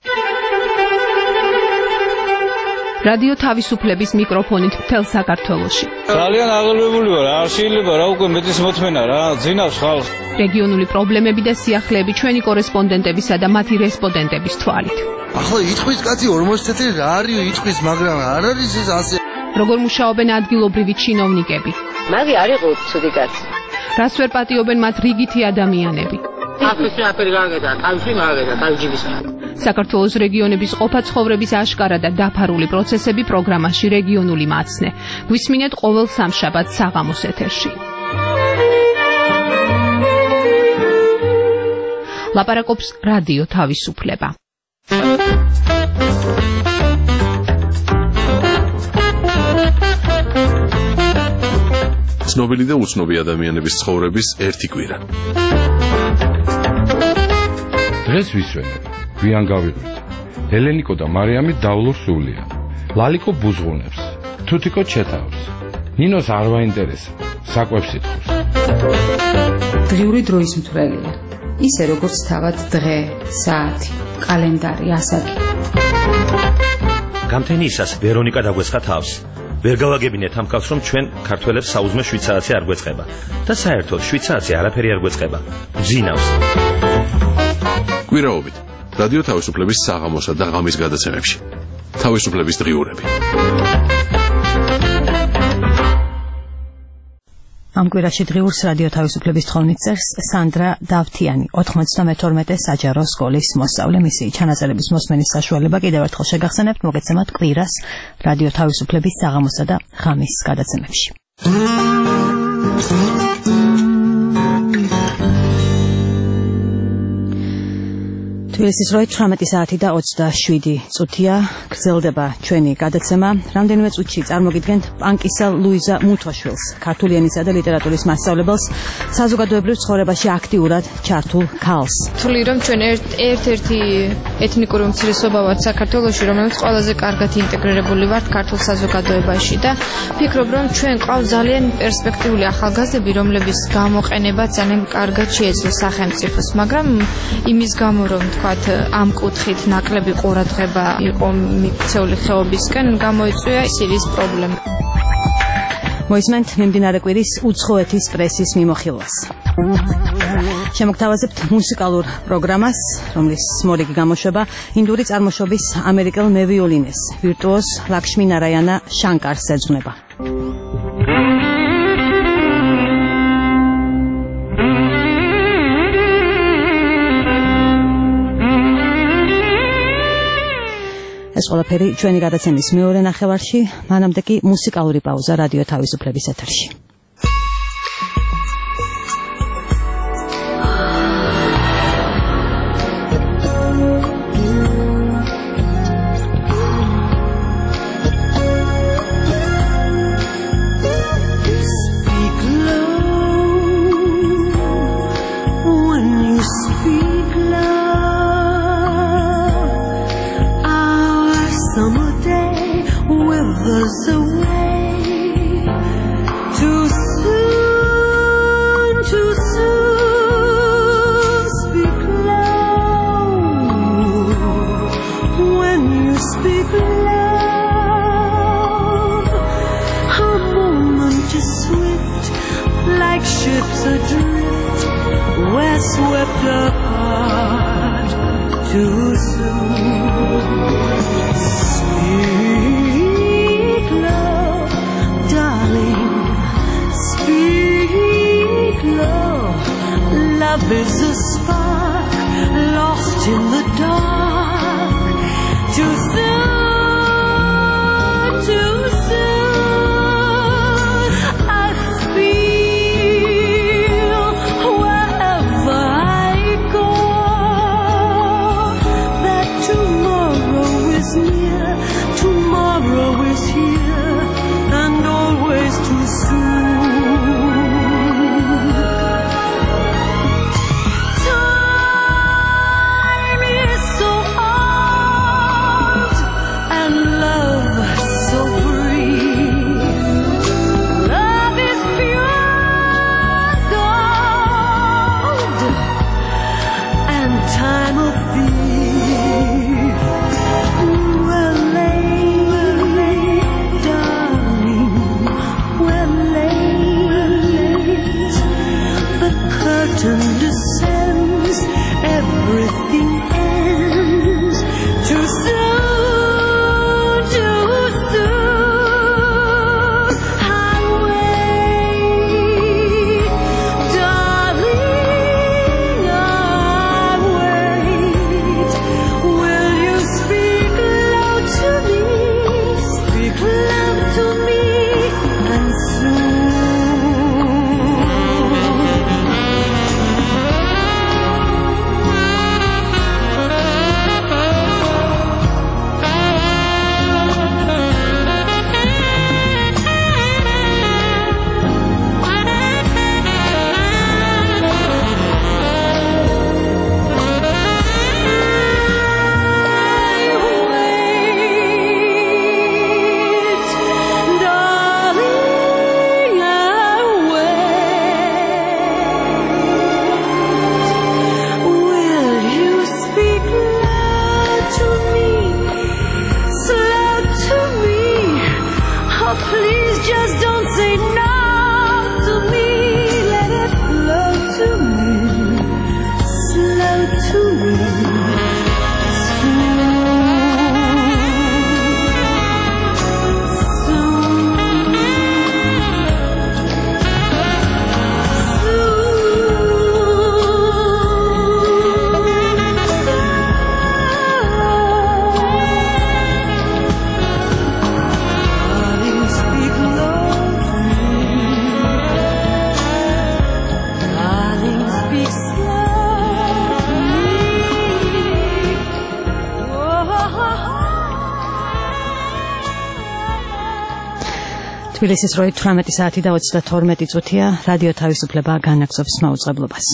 რადიო თავისუფლების მიკროფონით მთელ საქართველოში. ძალიან აღელვებული ვარ, არ შეიძლება რა უკვე მეტის მოთმენა რა, ძინავს ხალხს. რეგიონული პრობლემები და სიახლეები ჩვენი კორესპონდენტებისა და მათი რესპონდენტების თვალით. ახლა იტყვის კაცი 40 წელი რა არის იტყვის, მაგრამ არ არის ეს ასე. როგორ მუშაობენ ადგილობრივი ჩინოვნიკები? მაგი არ იყო ცუდი კაცი. რას ვერ პატიობენ მათ რიგითი ადამიანები? ახლა აფერი გაგედა, თავში მაგედა, თავჯიბის. საქართველოს რეგიონების ყოფა-ცხოვრების აშკარა და დაფარული პროცესები პროგრამაში რეგიონული მაცნე. გვისმინეთ ყოველ სამშაბათს საღამოს ეთერში. ლაპარაკობს რადიო თავისუფლება. ცნობილი და უცნობი ადამიანების ცხოვრების ერთი კვირა. დღეს ვისვენებ, გვიან გავიღვით. ელენიკო და მარიამი დავლურ სულია. ლალიკო ბუზღუნებს, თუთიკო ჩეთავს. ნინოს არ ვაინტერესებს, საკვებს ითხოვს. დღიური დროის მთვრელია. ისე როგორც თავად დღე, საათი, კალენდარი, ასაკი. გამთენიისას ვერონიკა დაგვესხა თავს. ვერ გავაგებინეთ ამ კაცს, რომ ჩვენ ქართველებს საუზმე 7 საათი არ გვეწყება და საერთოდ 7 საათი არაფერი არ გვეწყება. ძინავს. კვირაობით რადიო თავისუფლების საღამოსა და ღამის გადაცემებში. თავისუფლების დღიურები. ამ კვირაში დღიურს რადიო თავისუფლების თხოვნით წერს სანდრა დავთიანი, 92 საჯარო სკოლის მოსწავლე. მისი ჩანაწერების მოსმენის საშუალება კიდევ ერთხელ შეგახსენებთ, მოგეცემათ კვირას რადიო თავისუფლების საღამოსა და ღამის გადაცემებში. თბილისის როით 18 საათი და 27 წუთია გრძელდება ჩვენი გადაცემა. რამდენიმე წუთში წარმოგიდგენთ პანკისა ლუიზა მუთოშვილს, ქართული ენისა და ლიტერატურის მასწავლებელს, საზოგადოებრივ ცხოვრებაში აქტიურად ჩართულ ქალს. თვლი რომ ჩვენ ერთ-ერთი ეთნიკური უმცირესობა ვართ საქართველოში, რომელიც ყველაზე კარგად ინტეგრირებული ვართ ქართულ საზოგადოებაში და ფიქრობ რომ ჩვენ ყავს ძალიან პერსპექტიული ახალგაზრდები, რომლების გამოყენება ძალიან კარგად შეეძლო სახელმწიფოს, მაგრამ იმის გამო რომ ამ კუთხით ნაკლები ყურადღება იყო მიქცეული ხეობისკენ, გამოიწვია სირიის პრობლემა. მოისმენთ მიმდინარე კვირის უცხოეთის პრესის მიმოხილვას. შემოგთავაზებთ მუსიკალურ პროგრამას, რომლის მორიგი გამოშვება ინდური წარმოშობის ამერიკელ მევიოლინეს, ვირტუოზ ლაკშმი ნარაიანა შანკარს ეძღვნება. ეს ყველაფერი ჩვენი გადაცემის მეორე ნახევარში, მანამდე კი მუსიკალური პაუზა რადიო თავისუფლების ეთერში. Swept apart too soon. Speak love love. Love is a spark lost in the dark. Too soon, too soon. I feel wherever I go that tomorrow is near, tomorrow is here, and always too soon. Time is so old and love so brief. Love is pure gold and time a thief. We're late, darling, we're late. The curtain descends, everything ends. Too soon, too soon. I wait, darling, I wait. Will you speak loud to me? Speak loud to me, and soon. Darling, I wait. Will you speak loud to me, slow to me? Oh, please just don't say no to me. Let it flow to me, slow to me. Darling, speak low to me. Darling, speak slow to me. თბილისის 18 საათი და 32 წუთია. რადიო თავისუფლება განაგზობს მაუწყებლობას.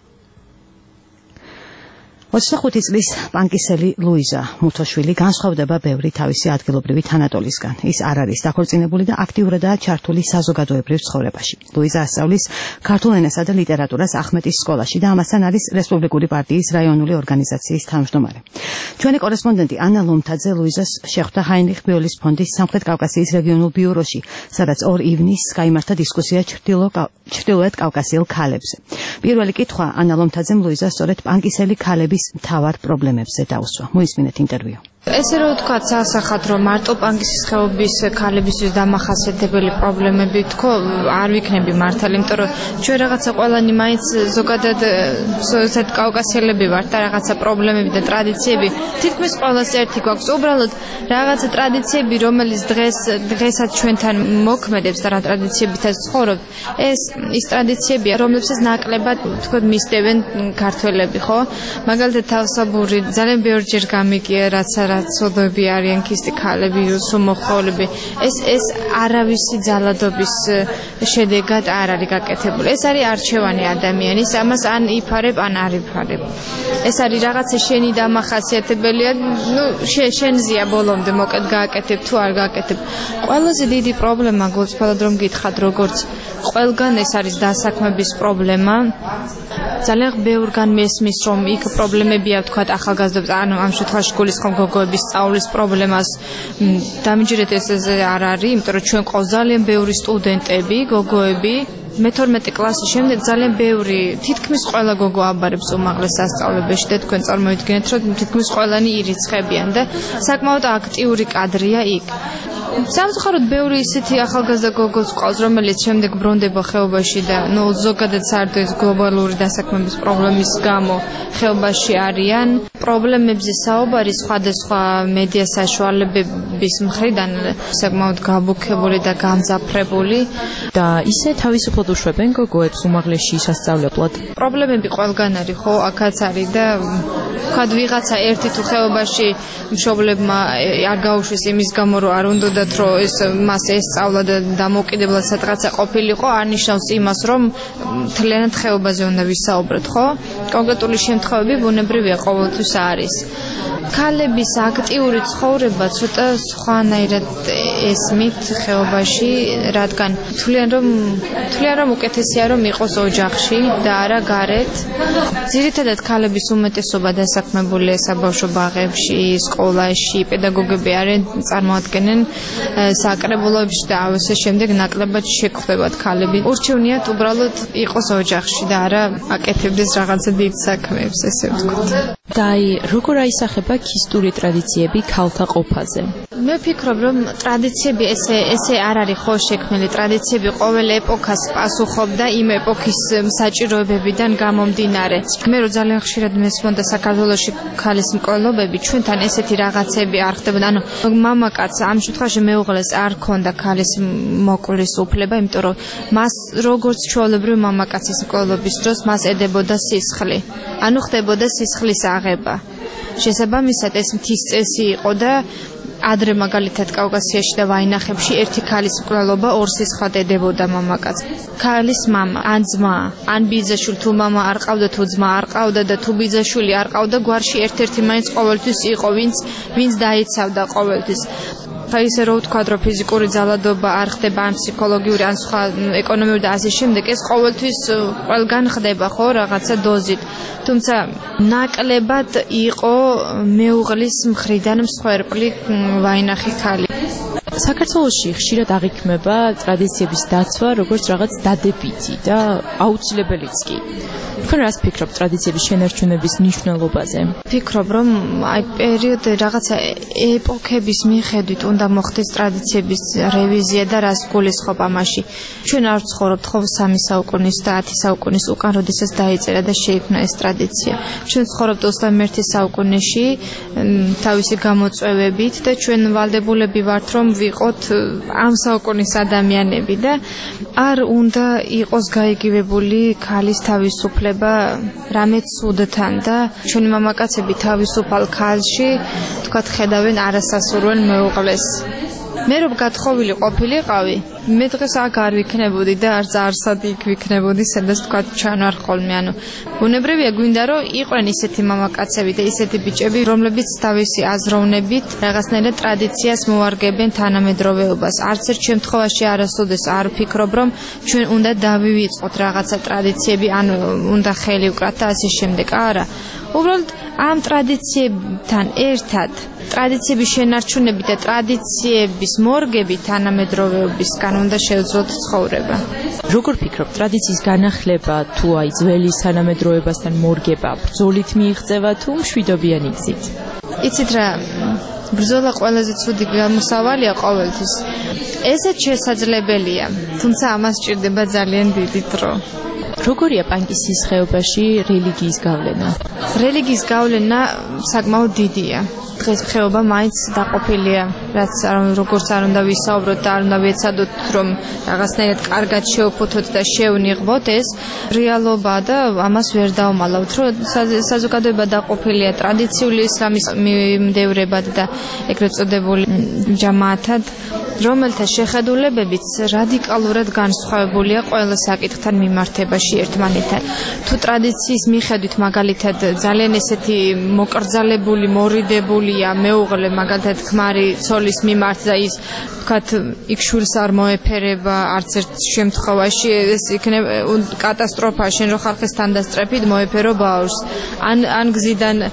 25 წლის პანკისელი ლუიზა მუთოშვილი განსხვავდება ბევრი თავისი ადგილობრივი თანატოლისგან. ის არ არის დაქორწინებული და აქტიურადაა ჩართული საზოგადოებრივ ცხოვრებაში. ლუიზა ასწავლის ქართულ ენასა და ლიტერატურას ახმეტის სკოლაში და ამასთან არის რესპუბლიკური პარტიის რაიონული ორგანიზაციის თავმჯდომარე. ჩვენი კორესპონდენტი ანა ლომთაძე ლუიზას შეხვდა ჰაინრიხ ბიოლის ფონდის სამხრეთ კავკასიის რეგიონულ ბიუროში, სადაც 2 ივნისს გაიმართა დისკუსია ჩრდილოეთ კავკასიელ ქალებზე. პირველი კითხვა ანა ლომთაძემ ლუიზას სწორედ პანკისელი ქალების მთავარ პრობლემებზე დაუსვა. მოისმინეთ ინტერვიუ. ესე რომ ვთქვათ სასახად რომ მარტო პანკისის ხეობის ქალებისთვის დამახასიათებელი პრობლემები თქო არ ვიქნები მართალი, იმიტომ რომ ჩვენ რაღაცა ყველანი მაინც ზოგადად ესეთ კავკასიელები ვართ და რაღაცა პრობლემები და ტრადიციები თითქმის ყველას ერთი გვაქვს. უბრალოდ რაღაცა ტრადიციები, რომელიც დღესაც ჩვენთან მოქმედებს და რა ტრადიციებითაც ცხოვრობთ, ეს ის ტრადიციებია, რომლებსაც ნაკლებად თქო მისდევენ ქართველები, ხო? მაგალითად თავსაბური ძალიან ბევრჯერ გამიგია რაც სოდოები არიან ქისტი ქალები, სუმოხოლები. ეს არავისი ძალადობის შედეგად არ არის გაკეთებული. ეს არის არჩევანი ადამიანის, ამას ან იფარებ, ან არ იფარებ. ეს არის რაღაცა შენი დამახასიათებელია, შენზია ბოლომდე მოკეთ გააკეთებ თუ არ გააკეთებ. ყველაზე დიდი პრობლემა გულწრფელად რომ გითხრათ, როგორც ყველგან ეს არის დასაქმების პრობლემა. ძალიან ბევრგან მესმის რომ იქ პრობლემებია ვთქვათ ახალგაზრდებს, ანუ ამ შემთხვევაში გულისხმობ გოგოების სწავლის პრობლემას. დამიჯერეთ ეს არ არის, იმიტომ რომ ჩვენ ყავს ძალიან ბევრი სტუდენტები, გოგოები მე-12 კლასის შემდეგ ძალიან ბევრი თითქმის ყველა გოგო აბარებს უმაღლეს სასწავლებელში და თქვენ წარმოიდგინეთ რომ თითქმის ყველანი ირიცხებიან და საკმაოდ აქტიური კადრია იქ. სამწუხაროდ ბევრი ისეთი ახალგაზრდა გოგოს ყავს, რომელიც შემდეგ ბრუნდება ხეობაში და ზოგადად საერთოდ ეს გლობალური დასაქმების პრობლემის გამო ხეობაში არიან. პრობლემებზე საუბარი სხვადასხვა მედია საშუალებების მხრიდან საკმაოდ გაბუქებული და გამძაფრებული და ისე თავისუფლად უშვებენ გოგოებს უმაღლესში სასწავლებლად. პრობლემები ყველგან არის, ხო, აქაც არის და ვთქვათ ვიღაცა ერთი თუ ხეობაში მშობლებმა არ გაუშვეს იმის გამო რომ არ უნდათ რომ მას ესწავლა და დამოუკიდებლად სადღაცა ყოფილიყო, არ ნიშნავს იმას რომ მთლიანად ხეობაზე უნდა ვისაუბროთ, ხო? კონკრეტული შემთხვევები ბუნებრივია ყოველთვის არის. ქალების აქტიური ცხოვრება ცოტა სხვანაირად ესმით ხეობაში, რადგან თვლიან რომ უკეთესია რომ იყოს ოჯახში და არა გარეთ. ძირითადად ქალების უმეტესობა დასაქმებულია საბავშვო ბაღებში, სკოლაში, პედაგოგები არიან წარმოადგენენ საკრებულოებში და ამავე შემდეგ ნაკლებად შეგხვდებათ ქალები. ურჩევნიათ უბრალოდ იყოს ოჯახში და არა აკეთებდეს რაღაცა დიდ საქმეებს, ესე ვთქვათ. და როგორ აისახება ქისტური ტრადიციები ქალთა ყოფაზე? მე ვფიქრობ, რომ ტრადიციები ესე არ არის ხო შექმნილი. ტრადიციები ყოველ ეპოქას პასუხობდა იმ ეპოქის საჭიროებებიდან გამომდინარე. მე რო ძალიან ხშირად მესმოდა საქართველოში ქალის მკვლელობები, ჩვენთან ესეთი რაღაცები არ ხდებოდა. ანუ მამაკაც ამ შემთხვევაში მეუღლეს არ ქონდა ქალის მოკვლევის უფლება, იმიტომ რომ მას როგორც ჩვეულებრივ მამაკაცის მკვლელობის დროს მას ედებოდა სისხლი. ანუ ხდებოდა სისხლის აღება. შესაბამისად ეს მთის წესი იყო და ადრე მაგალითად კავკასიაში და ვაინახებში ერთი ქალის მკვლელობა ორ სისხლად ედებოდა მამაკაცს. ქალის მამა, ან ძმა, ან ბიძაშვილი, თუ მამა არ ყავდა, თუ ძმა არ ყავდა და თუ ბიძაშვილი არ ყავდა, გვარში ერთ-ერთი მაინც ყოველთვის იყო, ვინც დაიცავდა ყოველთვის. ისე რომ ვთქვათ, რომ ფიზიკური ძალადობა არ ხდება, ან ფსიქოლოგიური, ან სხვა ეკონომიური და ასე შემდეგ, ეს ყოველთვის ყველგან ხდება, ხო, რაღაცა დოზით. თუმცა ნაკლებად იყო მეუღლის მხრიდან მსხვერპლი ვაინახი ქალი. საქართველოში ხშირად აღიქმება ტრადიციების დაცვა როგორც რაღაც დადებითი და აუცილებელიც კი. თქვენ რას ფიქრობთ ტრადიციების შენარჩუნების მნიშვნელობაზე? ფიქრობ, რომ პერიოდი რაღაცა ეპოქების მიხედვით უნდა მოხდეს ტრადიციების რევიზია და რას გულისხმობ ამაში. ჩვენ არ ვცხოვრობთ ხო 3 საუკუნის და 10 საუკუნის უკან, როდესაც დაიწერა და შეიქმნა ეს ტრადიცია. ჩვენ ვცხოვრობთ 21 საუკუნეში თავისი გამოწვევებით და ჩვენ ვალდებულები ვართ რომ ვიყოთ ამ საუკუნის ადამიანები და არ უნდა იყოს გაიგივებული ქალის თავისუფლება რამე ცუდთან და ჩვენი მამაკაცები თავისუფალ ქალში თქვათ ხედავენ არასასურველ მეუღლეს. მე რომ გათხოვილი ყოფილიყავი, მე დღეს აქ არ ვიქნებოდი და არც არსად იქ ვიქნებოდი, სადაც თქვათ ჩანვარ ხოლმე. ანუ ბუნებრივია გვინდა რომ იყვნენ ისეთი მამაკაცები და ისეთი ბიჭები, რომლებიც თავისი აზროვნებით რაღაცნაირად ტრადიციას მოარგებენ თანამედროვეობას. არც ერთ შემთხვევაში არასოდეს არ ვფიქრობ, რომ ჩვენ უნდა დავივიწყოთ რაღაცა ტრადიციები, ანუ უნდა ხელი ვკრათ და ასე შემდეგ. არა. უბრალოდ ამ ტრადიციებთან ერთად ტრადიციების შენარჩუნებით და ტრადიციების მორგებით თანამედროვეობისგან უნდა შევძლოთ ცხოვრება. როგორ ფიქრობ, ტრადიციის განახლება თუ აი ძველი თანამედროვეობასთან მორგება ბრძოლით მიიღწევა თუ მშვიდობიანი გზით? იცით რა, ბრძოლა ყველაზე ცუდი გამოსავალია ყოველთვის. ესეც შესაძლებელია, თუმცა ამას სჭირდება ძალიან დიდი დრო. როგორია პანკისის ხეობაში რელიგიის გავლენა? რელიგიის გავლენა საკმაოდ დიდია. დღეს ხეობა მაინც დაყოფილია, რაც როგორც არ უნდა ვისაუბროთ და არ უნდა ვეცადოთ რომ რაღაცნაირად კარგად შევფუთოთ და შევნიღბოთ, ეს რეალობა და ამას ვერ დავმალავთ, რომ საზოგადოება დაყოფილია ტრადიციული ისლამის მიმდევრებად და ეგრეთ წოდებული ჯამაათად, რომელთა შეხედულებებიც რადიკალურად განსხვავებულია ყველა საკითხთან მიმართებაში ერთმანეთთან. თუ ტრადიციის მიხედვით მაგალითად ძალიან ესეთი მოკრძალებული, მორიდებულია მეუღლე მაგალითად ქმარი ცოლის მიმართ და ის ვთქვათ იქ შვილს არ მოეფერება არც ერთ შემთხვევაში, ეს იქნება კატასტროფა, შენ რო ხალხის თანდასწრებით მოეფერო ბავშვს. ან გზიდან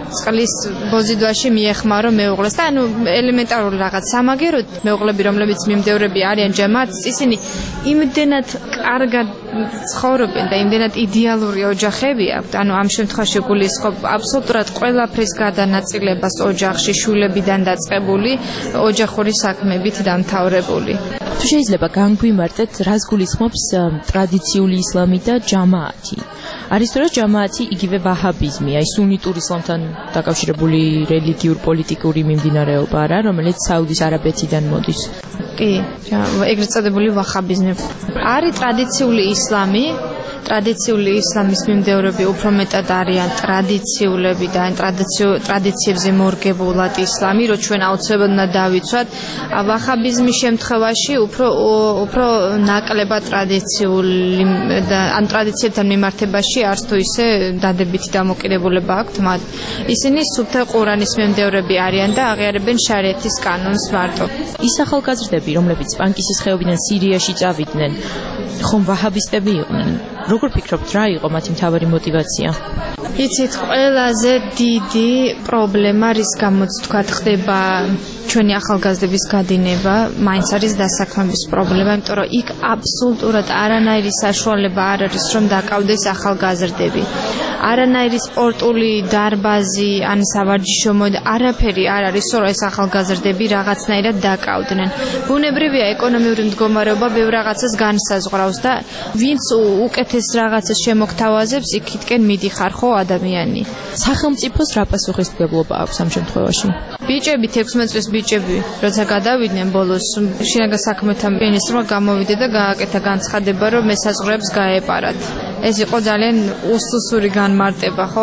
წყლის ბოზიდვაში მიეხმარო მეუღლეს და ანუ ელემენტარული რაღაც სამაგეროდ მეუღლები რომლებიც მიმდევრები არიან ჯამაათის ისინი იმდენად კარგად ცხოვრობენ და იმდენად იდეალური ოჯახები აქვთ ანუ ამ შემთხვევაში გულისხმობ აბსოლუტურად ყველაფრის გადანაწილებას ოჯახში შვილებიდან დაწყებული ოჯახური საქმეებით დამთავრებული თუ შეიძლება განგვიმარტეთ რას გულისხმობს ტრადიციული ისლამი და ჯამაათი არის თუ რა ჯამაათი იგივე ვაჰაბიზმი აი სუნიტურ ისლამთან დაკავშირებული რელიგიურ-პოლიტიკური მიმდინარეობა არა რომელიც საუდის არაბეთიდან მოდის კი ეგრეთ წოდებული ვაჰაბიზმი არის ტრადიციული ისლამი ტრადიციული ისლამის მიმდევრები უფრო მეტად არიან ტრადიციულები და ტრადიციებზე მორგებულად ისლამი, რომ ჩვენ აუცილებლად უნდა დავიცვათ. ვაჰაბიზმის შემთხვევაში უფრო ნაკლებად ტრადიციული და ამ ტრადიციებთან მიმართებაში არც თუ ისე დადებითი დამოკიდებულება აქვთ მათ. ისინი სუფთა ყურანის მიმდევრები არიან და აღიარებენ შარიათის კანონს მარტო. ის ახალგაზრდები, რომლებიც პანკისის ხეობიდან სირიაში წავიდნენ, ხომ ვაჰაბისტები იყვნენ? როგორ ფიქრობთ, რა იყო მათი მთავარი мотиваცია? იცით, ყველაზე დიდი პრობლემა რის გამოც თქვა ხდება ჩვენი ახალგაზრდების გადინება, მაინც არის დასაქმების პრობლემა, იმიტომ რომ იქ აბსოლუტურად არანაირი საშუალება არ არის, რომ დაკავდეს ახალგაზრდები. არანაირი სპორტული დარბაზი, ან სავარჯიშო მოედანი, არაფერი არ არის, რომ ეს ახალგაზრდები რაღაცნაირად დაკავდნენ. ბუნებრივია ეკონომიური მდგომარეობა ბევრ რაღაცას განსაზღვრავს და ვინც უკეთეს რაღაცას შემოგთავაზებს, იქითკენ მიდიხარ ხო ადამიანი. სახელმწიფოს რა პასუხისმგებლობა აქვს ამ შემთხვევაში? ბიჭები 16 წლის ბიჭები, როცა გადავიდნენ ბოლოს, შინაგან საქმეთა მინისტრმა გამოვიდა და გააკეთა განცხადება, რომ მესაზღვრეებს გაეპარათ. ეს იყო ძალიან უსუსური განმარტება, ხო,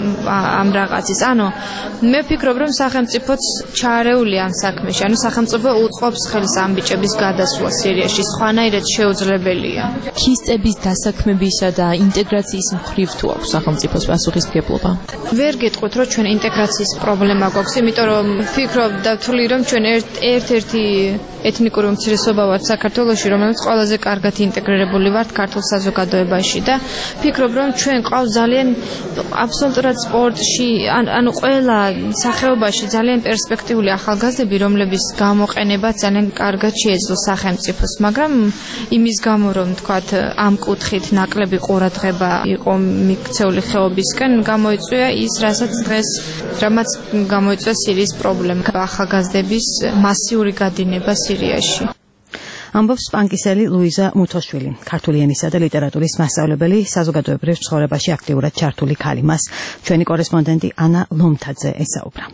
ამ რაღაცის. ანუ მე ვფიქრობ, რომ სახელმწიფოც ჩაარეულია ამ საქმეში. ანუ სახელმწიფო უწყობს ხელს ამ ბიჭების გადასვლას სირიაში, სხვანაირად შეუძლებელია. ქისტების დასაქმებისა და ინტეგრაციის მხრივ თუ აქვს სახელმწიფოს პასუხისმგებლობა? ვერ გეტყვით, რომ ჩვენ ინტეგრაციის პრობლემა გვაქვს, იმიტომ რომ ვფიქრობ და ვთვლი, რომ ჩვენ ერთ-ერთი ეთნიკური უმცირესობა ვართ საქართველოში, რომელიც ყველაზე კარგად ინტეგრირებული ვართ ქართულ საზოგადოებაში და ვფიქრობ, რომ ჩვენ ყავს ძალიან აბსოლუტურად სპორტში, ანუ ყველა სახეობაში ძალიან პერსპექტიული ახალგაზრდები, რომლების გამოყენება ძალიან კარგად შეეძლო სახელმწიფოს, მაგრამ იმის გამო, რომ თქვათ ამ კუთხით ნაკლები ყურადღება იყო მიქცეული ხეობისკენ, გამოიწვია ის, რამაც გამოიწვია სირიის პრობლემა, ახალგაზრდების მასიური გადინება სირიაში. ამბობს პანკისელი ლუიზა მუთოშვილი, ქართული ენისა და ლიტერატურის მასწავლებელი, საზოგადოებრივ ცხოვრებაში აქტიურად ჩართული ქალი. მას ჩვენი კორესპონდენტი ანა ლომთაძე ესაუბრა.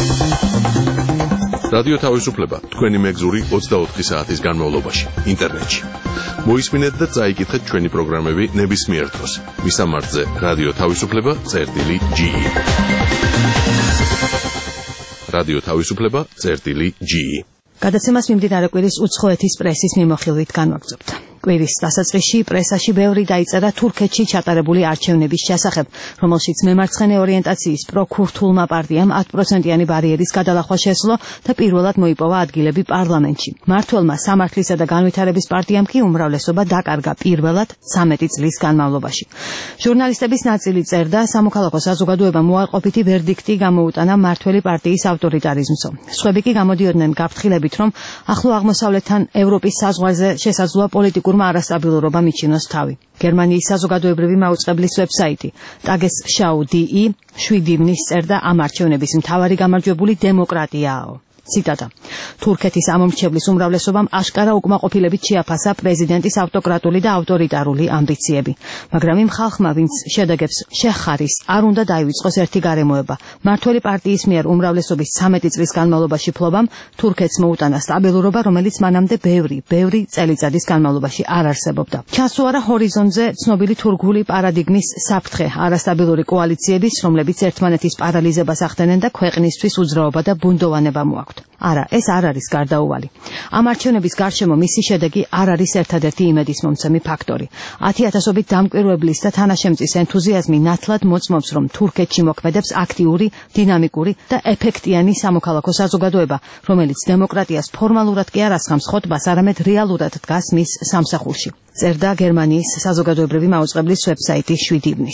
რადიო თავისუფლება, თქვენი მეგზური 24 საათის განმავლობაში, ინტერნეტში. მოისმინეთ და წაიკითხეთ ჩვენი პროგრამები ნებისმიერ დროს. მისამართზე რადიო თავისუფლება.ge. რადიო თავისუფლება.ge. გადაცემას მიმდინარე კვირის უცხოეთის პრესის მიმოხილვით განვაგრძობთ. კვირის დასაწყისში პრესაში ბევრი დაიწერა თურქეთში ჩატარებული არჩევნების შესახებ, რომელშიც მემარცხენე ორიენტაციის პროქურთულმა პარტიამ 10%-იანი ბარიერის გადალახვა შეძლო და პირველად მოიპოვა ადგილები პარლამენტში. მმართველმა სამართლისა და განვითარების პარტიამ კი უმრავლესობა დაკარგა პირველად 13 წლის განმავლობაში. ჟურნალისტების ნაწილი წერდა, სამოქალაქო საზოგადოებამ უარყოფითი ვერდიქტი გამოუტანა მმართველი პარტიის ავტორიტარიზმსო. სხვები კი გამოდიოდნენ გაფრთხილებით, რომ ახლო აღმოსავლეთთან ევროპის საზღვარზე შესაძლოა პოლიტიკურ არასტაბილურობა მიჩინოს თავი. გერმანიის საზოგადოებრივი მაუწყებლის ვებსაიტი Tagesschau.de 7 ივნის წერდა ამ არჩევნების მთავარი გამარჯვებული დემოკრატიაო. ციტატა. თურქეთის ამომრჩევლის უმრავლესობამ აშკარა უკმაყოფილებით შეაფასა პრეზიდენტის ავტოკრატული და ავტორიტარული ამბიციები. მაგრამ იმ ხალხმა, ვინც შედეგებს შეხარის, არ უნდა დაივიწყოს ერთი გარემოება. მმართველი პარტიის მიერ უმრავლესობის 13 წლის განმავლობაში ფლობამ თურქეთს მოუტანა სტაბილურობა, რომელიც მანამდე ბევრი წელიწადის განმავლობაში არ არსებობდა. ჩანს თუ არა ჰორიზონტზე ცნობილი თურქული პარადიგმის საფრთხე, არასტაბილური კოალიციების, რომლებიც ერთმანეთის პარალიზებას ახდენენ და ქვეყნისთვის უძრაობა და ბუნდოვანება მოაქვთ. არა, ეს არ არის გარდაუვალი. ამ არჩევნების გარშემო მისი შედეგი არ არის ერთადერთი იმედისმომცემი ფაქტორი. 10,000-ობით დამკვირვებლის და თანაშემწის ენთუზიაზმი ნათლად მოწმობს, რომ თურქეთში მოქმედებს აქტიური, დინამიკური და ეფექტიანი სამოქალაქო საზოგადოება, რომელიც დემოკრატიას ფორმალურად კი არ ასხამს ხოტბას, არამედ რეალურად დგას მის სამსახურში. წერდა გერმანიის საზოგადოებრივი მაუწყებლის ვებსაიტი 7 ივნის.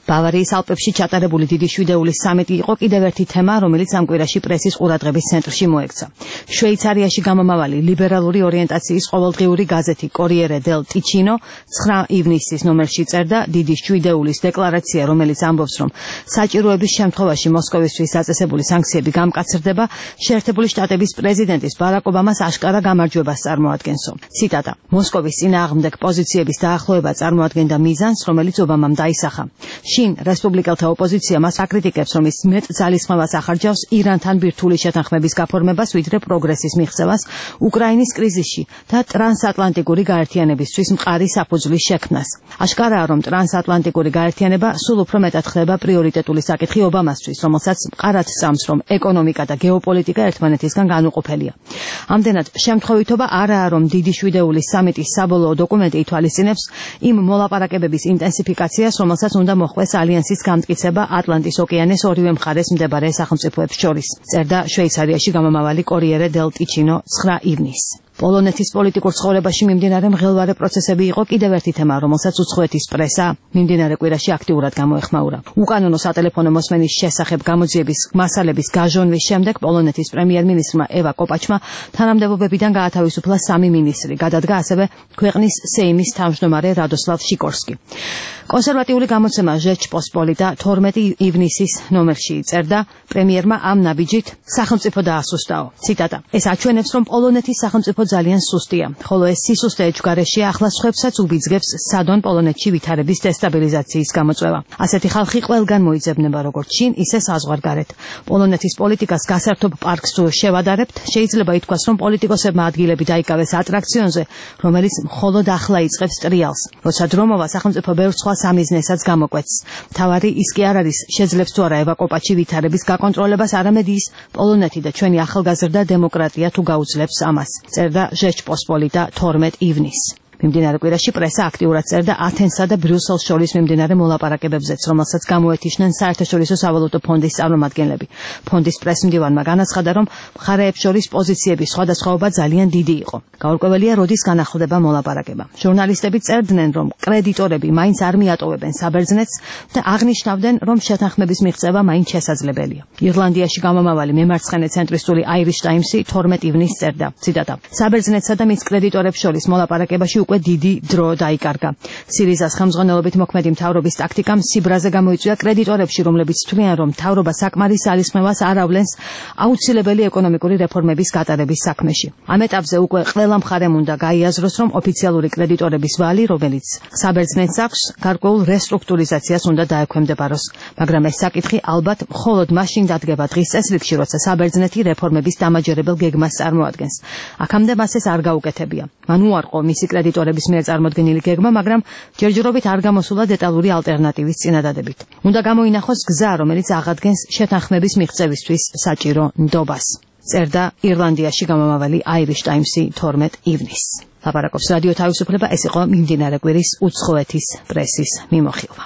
ბავარიის ალპებში ჩატარებული დიდი შვიდეულის სამიტი იყო კიდევ ერთი თემა, რომელიც ამ კვირაში პრესის ყურადღების ცენტრში მოექცა. შვეიცარიაში გამომავალი ლიბერალური ორიენტაციის ყოველდღიური გაზეთი Corriere del Ticino 9 ივნისის ნომერში წერდა დიდი შვიდეულის დეკლარაცია, რომელიც ამბობს, რომ საჭიროების შემთხვევაში მოსკოვისთვის დაწესებული სანქციები გამკაცრდება, შეერთებული შტატების პრეზიდენტის ბარაკ ობამას აშკარა გამარჯვებას წარმოადგენსო. ციტატა: მოსკოვის წინააღმდეგ პოზიციების დაახლოება წარმოადგენდა მიზანს, რომელიც ობამამ დაისახა. შინ რესპუბლიკელთა ოპოზიცია მას აკრიტიკებს, რომ ის მეტ ძალისხმევას ახარჯავს ირანთან ბირთვული შეთანხმების გაფორმებას, ვიდრე პროგრესის მიღწევას უკრაინის კრიზისში და ტრანსატლანტიკური გაერთიანებისთვის მყარი საფუძვლის შექმნას. აშკარაა, რომ ტრანსატლანტიკური გაერთიანება სულ უფრო მეტად ხდება პრიორიტეტული საკითხი ობამასთვის, რომელსაც მყარად წამს, რომ ეკონომიკა და გეოპოლიტიკა ერთმანეთისგან განუყოფელია. ამდენად შემთხვევითობა არაა, რომ დიდი შვიდეულის სამიტის საბოლოო დოკუმენტი ითვალისწინებს იმ მოლაპარაკებების ინტენსიფიკაციას, რომელსაც უნდა მოხდეს ალიანსის განმტკიცება ატლანტის ოკეანეს ორივე მხარეს მდებარე სახელმწიფოებს შორის. წერდა შვეიცარიაში გამომავალი Corriere del Ticino 9 ივნისს. პოლონეთის პოლიტიკურ ცხოვრებაში მიმდინარე მღელვარე პროცესები იყო კიდევ ერთი თემა, რომელსაც უცხოეთის პრესა მიმდინარე კვირაში აქტიურად გამოეხმაურა. უკანონო სატელეფონო მოსმენის შესახებ გამოძიების მასალების გაჟონვის შემდეგ პოლონეთის პრემიერ-მინისტრმა ევა კოპაჩმა თანამდებობებიდან გაათავისუფლა 3 მინისტრი, გადადგა ასევე ქვეყნის სეიმის თავმჯდომარე რადოსლავ შიკორსკი. კონსერვატიული გამოცემა ჟეჩპოსპოლიტა 12 ივნისის ნომერში წერდა, პრემიერმა ამ ნაბიჯით სახელმწიფო დაასუსტაო. ციტატა: ეს აჩვენებს, რომ პოლონეთის სახელმწიფო ძალიან სუსტია, ხოლო ეს სისუსტე ეჯგარეშია ახლა სხვებსაც უბიძგებს სადონ პოლონეთში ვითარების დესტაბილიზაციის გამოწვევა. ასეთი ხალხი ყველგან მოიძებნება როგორც შინ, ისე საზღვარგარეთ. პოლონეთის პოლიტიკას გასართობ პარკს თუ შევადარებთ, შეიძლება ითქვას, რომ პოლიტიკოსებმა ადგილები დაიკავეს ატრაქციონზე, რომელიც მხოლოდ ახლა იწყებს ტრიალს. როცა დრომოვა სახელმწიფო ბევრ სხვა სამიზნესაც გამოკვეთს. თავარი ის კი არ არის, შეძლებს თუ არა ევა კოპაჩი ვითარების გაკონტროლებას, არამედ ის პოლონეთი და ჩვენი ახალგაზრდა დემოკრატია თუ გაუძლებს ამას. წერდა ჟეჩპოსპოლიტა 12 ივნისს. მიმდინარე კვირაში პრესა აქტიურად წერდა ათენსა და ბრიუსელს შორის მიმდინარე მოლაპარაკებებზეც, რომელსაც გამოეთიშნენ საერთაშორისო სავალუტო ფონდის წარმომადგენლები. ფონდის პრესმდივანმა განაცხადა, რომ მხარეებს შორის პოზიციების სხვადასხვაობა ძალიან დიდი იყო. გაურკვეველია, როდის განახლდება მოლაპარაკება. ჟურნალისტები წერდნენ, რომ კრედიტორები მაინც არ მიატოვებენ საბერძნეთს და აღნიშნავდნენ, რომ შეთანხმების მიღწევა მაინც შესაძლებელია. ირლანდიაში გამომავალი მემარცხენე ცენტრისტული Irish Times-ი 12 ივნისს წერდა, ციტატა: საბერძნეთსა და მის კრედიტორებს შორის მოლაპარაკებაში უკვე დიდი დრო დაიკარგა. სირიზას ხელმძღვანელობით მოქმედი მთავრობის ტაქტიკამ სიბრაზე გამოიწვია კრედიტორებში, რომლებიც თვლიან, რომ მთავრობა საკმარის ძალისხმევას არ ავლენს აუცილებელი ეკონომიკური რეფორმების გატარების საქმეში. ამ ეტაპზე უკვე ყველა მხარემ უნდა გაიაზროს, რომ ოფიციალური კრედიტორების ვალი, რომელიც საბერძნეთს აქვს, გარკვეულ რესტრუქტურიზაციას უნდა დაექვემდებაროს. მაგრამ ეს საკითხი ალბათ მხოლოდ მაშინ დადგება დღის წესრიგში, როცა საბერძნეთი რეფორმების დამაჯერებელ გეგმას წარმოადგენს. აქამდე მას ეს არ გაუკეთებია. მან უარყო მისი კრედიტორების მიერ წარმოდგენილი გეგმა, მაგრამ ჯერჯერობით არ გამოსულა დეტალური ალტერნატივის წინადადებით. უნდა გამოინახოს გზა, რომელიც აღადგენს შეთანხმების მიღწევისთვის საჭირო ნდობას. წერდა ირლანდიაში გამომავალი Irish Times-ი 12 ივნისს. ლაპარაკობს რადიო თავისუფლება, ეს იყო მიმდინარე კვირის უცხოეთის პრესის მიმოხილვა.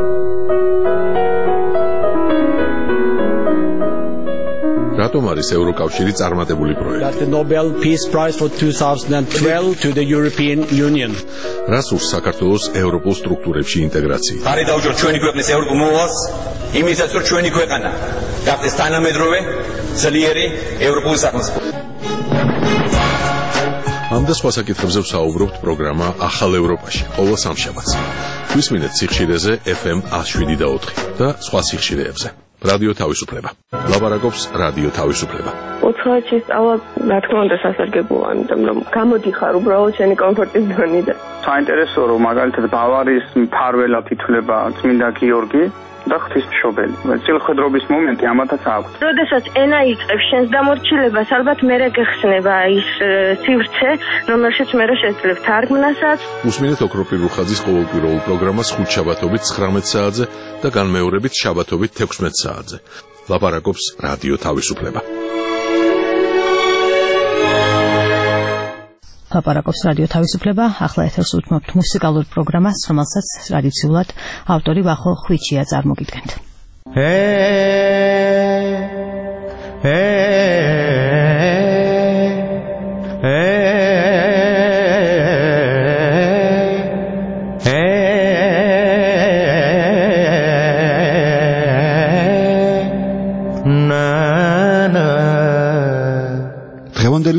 რატომ არის ევროკავშირი წარმატებული პროექტი? The Nobel Peace Prize for 2012 to the European Union. რას ურს საქართველოს ევროპულ სტრუქტურებში ინტეგრაცია? ხარი დაუჭირთ ჩვენი ქვეყნის ევროპულ მოვალს, იმისაც რომ ჩვენი ქვეყანა გახდეს თანამედროვე, ძლიერი ევროპული სახელმწიფო. ამ და სხვა საკითხებზე ვსაუბრობთ პროგრამა ახალ ევროპაში, ყოველ სამშაბათს. გვისმინეთ სიხშირეზე FM 107.4 და სხვა სიხშირეებზე. რადიო თავისუფლება. ლაპარაკობს რადიო თავისუფლება. უცხოეთში სწავლა, რა თქმა უნდა, სასარგებლოა, იმიტომ რომ გამოდიხარ უბრალოდ შენი კომფორტის ზონიდან. საინტერესოა, რომ მაგალითად ბავარიის მფარველად ითვლება წმინდა გიორგი და ღვთისმშობელი. წილხვედრობის მომენტი ამათაც აქვს. როდესაც ენა იწყებს შენს დამორჩილებას, ალბათ მერე გეხსნება ის სივრცე, რომელშიც მერე შეძლებ თარგმნასაც. უსმინეთ ოქროპირ რუხაძის ყოველკვირეულ პროგრამას ხუთშაბათობით 19 საათზე და განმეორებით შაბათობით 16 საათზე. ლაპარაკობს რადიო თავისუფლება. ლაპარაკობს რადიო თავისუფლება, ახლა ეთერს უთმობთ მუსიკალურ პროგრამას, რომელსაც ტრადიციულად ავტორი ვახო ხვიჩია წარმოგიდგენთ.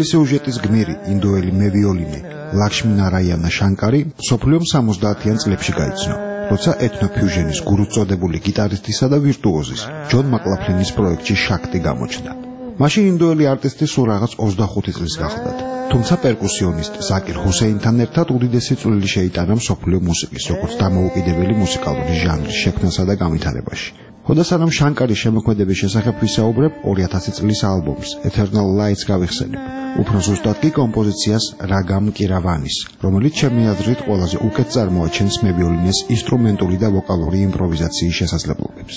სიუჟეტის გმირი ინდოელი მევიოლინე ლაქშმი ნარაიანა შანკარი მსოფლიომ 70-იან წლებში გაიცნო, როცა ეთნოფიუჟენის გურუს წოდებული გიტარისტისა და ვირტუოზის ჯონ მაკლაფლინის პროექტში შაქტი გამოჩნდა. მაშინ ინდოელი არტისტი სულ რაღაც 25 წლის გახლდათ. თუმცა პერკუსიონისტ ზაკირ ჰუსეინთან ერთად უდიდესი წვლილი შეიტანა მსოფლიო მუსიკის, როგორც დამოუკიდებელი მუსიკალური ჟანრის შექმნასა და განვითარებაში. ხოდასანამ შანკარის შემოქმედების შესახებ ვისაუბრებ, 2000 წლის ალბომს Eternal Lights გავიხსენებ. უფრო ზუსტად კი კომპოზიციას რაგამ კირავანის, რომელიც ჩემი აზრით ყველაზე უკეთ წარმოაჩენს მევიოლინეს ინსტრუმენტული და ვოკალური იმპროვიზაციის შესაძლებლობებს.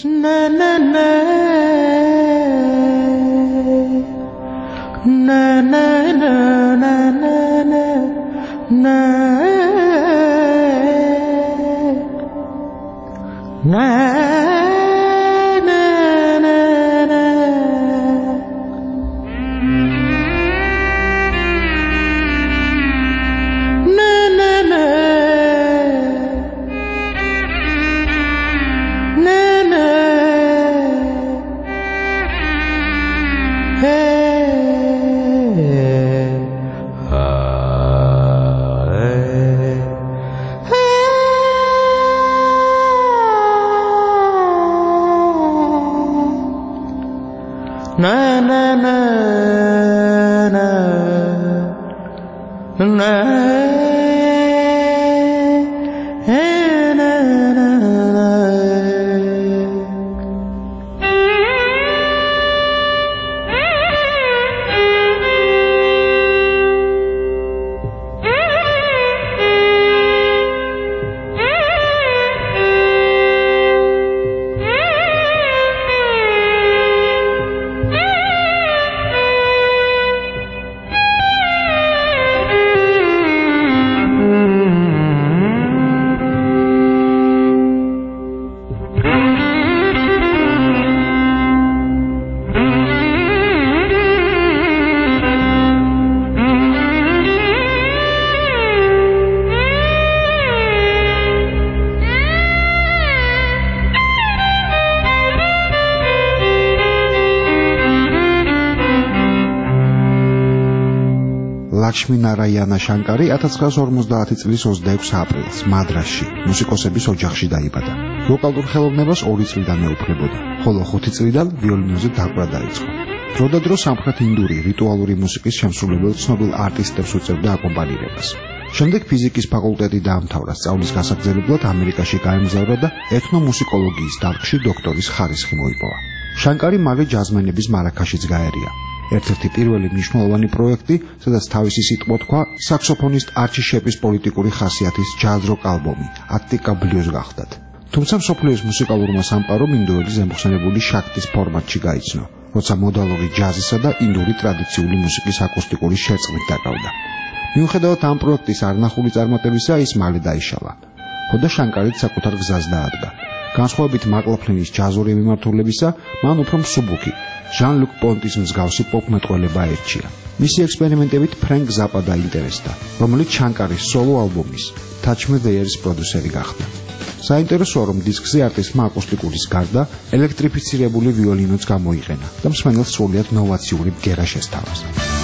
ლაქშმი ნარაიანა შანკარი 1950 წლის 26 აპრილს მადრასში, მუსიკოსების ოჯახში დაიბადა. ვოკალურ ხელოვნებას 2 წლიდან ეუფლებოდა, ხოლო 5 წლიდან ვიოლინოზე დაკვრა დაიწყო. დროდადრო სამხრეთ ინდური რიტუალური მუსიკის შემსრულებელ ცნობილ არტისტებს უწევდა აკომპანირებას. შემდეგ ფიზიკის ფაკულტეტი დაამთავრა, სწავლის გასაგრძელებლად ამერიკაში გაემგზავრა და ეთნომუსიკოლოგიის დარგში დოქტორის ხარისხი მოიპოვა. შანკარი მალე ჯაზმენების მარაქაშიც გაერია. ერთ-ერთი პირველი მნიშვნელოვანი პროექტი, სადაც თავისი სიტყვა თქვა, საქსოფონისტ არჩი შეპის პოლიტიკური ხასიათის ჯაზ-როკ ალბომი ატიკა ბლიუზ გახდათ. თუმცა მსოფლიოს მუსიკალურმა სამყარომ ინდოელი ზემოხსენებული შაქტის ფორმატში გაიცნო, როცა მოდალური ჯაზისა და ინდური ტრადიციული მუსიკის აკუსტიკური შერწყმით დაკავდა. მიუხედავად ამ პროექტის არნახული წარმატებისა, ის მალე დაიშალა. ხოდა შანკარიც საკუთარ გზას დაადგა. განსხვავებით მაკლაფლინის ჯაზური მიმართულებისა, მან უფრო მსუბუქი, ჟან-ლუკ პონტის მსგავსი პოპ-მეტყველება აირჩია. მისი ექსპერიმენტებით ფრენკ ზაპა დაინტერესდა, რომელიც შანკარის სოლო ალბომის Touch Me There-ის პროდიუსერი გახდა. საინტერესოა, რომ დისკზე არტისტმა აკუსტიკურის გარდა ელექტრიფიცირებული ვიოლინოც გამოიყენა და მსმენელს სრულიად ნოვაციური ბგერა შესთავაზა.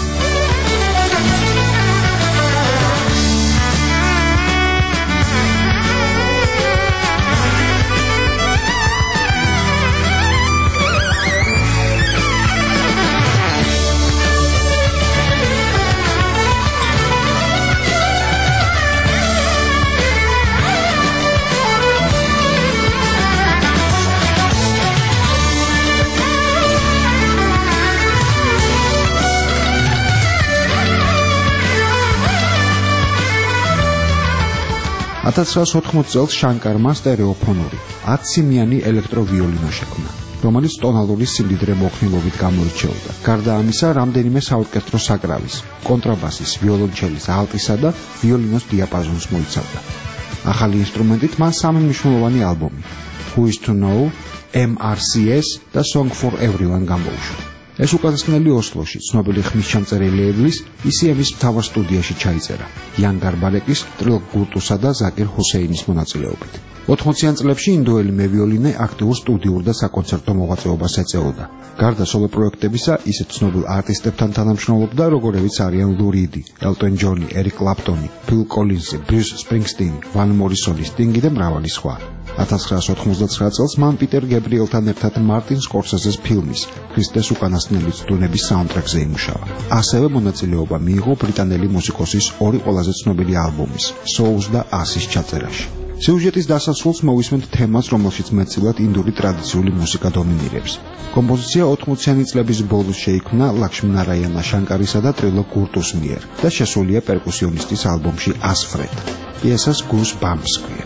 წელს შანკარმა სტერეოფონური 10 სიმიანი ელექტროვიოლინო შექმნა, რომელიც ტონალური სიმდიდრე მოხმილობით გამოირჩეოდა. გარდა ამისა, რამდენიმე საორკესტრო საკრავის, კონტრაბასის, ვიოლონჩელის, ალტისა და ვიოლინოს დიაპაზონს მოიცავდა. ახალი ინსტრუმენტით მან 3 მნიშვნელოვანი ალბომი Who is to Know, MRCS და Song for Everyone გამოუშვა. ეს უკანასკნელი ოსლოში, ცნობილი ხმისჩამწერი ლეიბლის ECM-ის მთავარ სტუდიაში ჩაიწერა, იან გარბარეკის, ტრილ გურტუსა და ზაკირ ჰუსეინის მონაწილეობით. 80-იან წლებში ინდოელი მევიოლინე აქტიურ სტუდიურ და საკონცერტო მოღვაწეობას ეწეოდა. გარდა სოლო პროექტებისა, ისეთ ცნობილ არტისტებთან თანამშრომლობდა, როგორებიც არიან ლუ რიდი, ელტონ ჯონი, ერიკ კლაპტონი, ფილ კოლინზი, ბრიუს სპრინგსტინი, ვან მორისონი, სტინგი და მრავალი სხვა. 1999 წელს მან პიტერ გებრიელთან ერთად მარტინ სკორსეზეს ფილმის ქრისტეს უკანასკნელი ცდუნების საუნდტრეკზე იმუშავა. ასევე მონაწილეობა მიიღო ბრიტანელი მუსიკოსის ორი ყველაზე ცნობილი ალბომის, Souls და Us-ის ჩაწერაში. სიუჟეტის დასასრულს მოვისმენთ თემას, რომელშიც მეტწილად ინდური ტრადიციული მუსიკა დომინირებს. კომპოზიცია 80-იანი წლების ბოლოს შეიქმნა ლაქსმი ნარაიანა შანკარისა და ტრილოკ გურტუს მიერ და შესულია პერკუსიონისტის ალბომში Asfred. პიესას Goosebumps ჰქვია.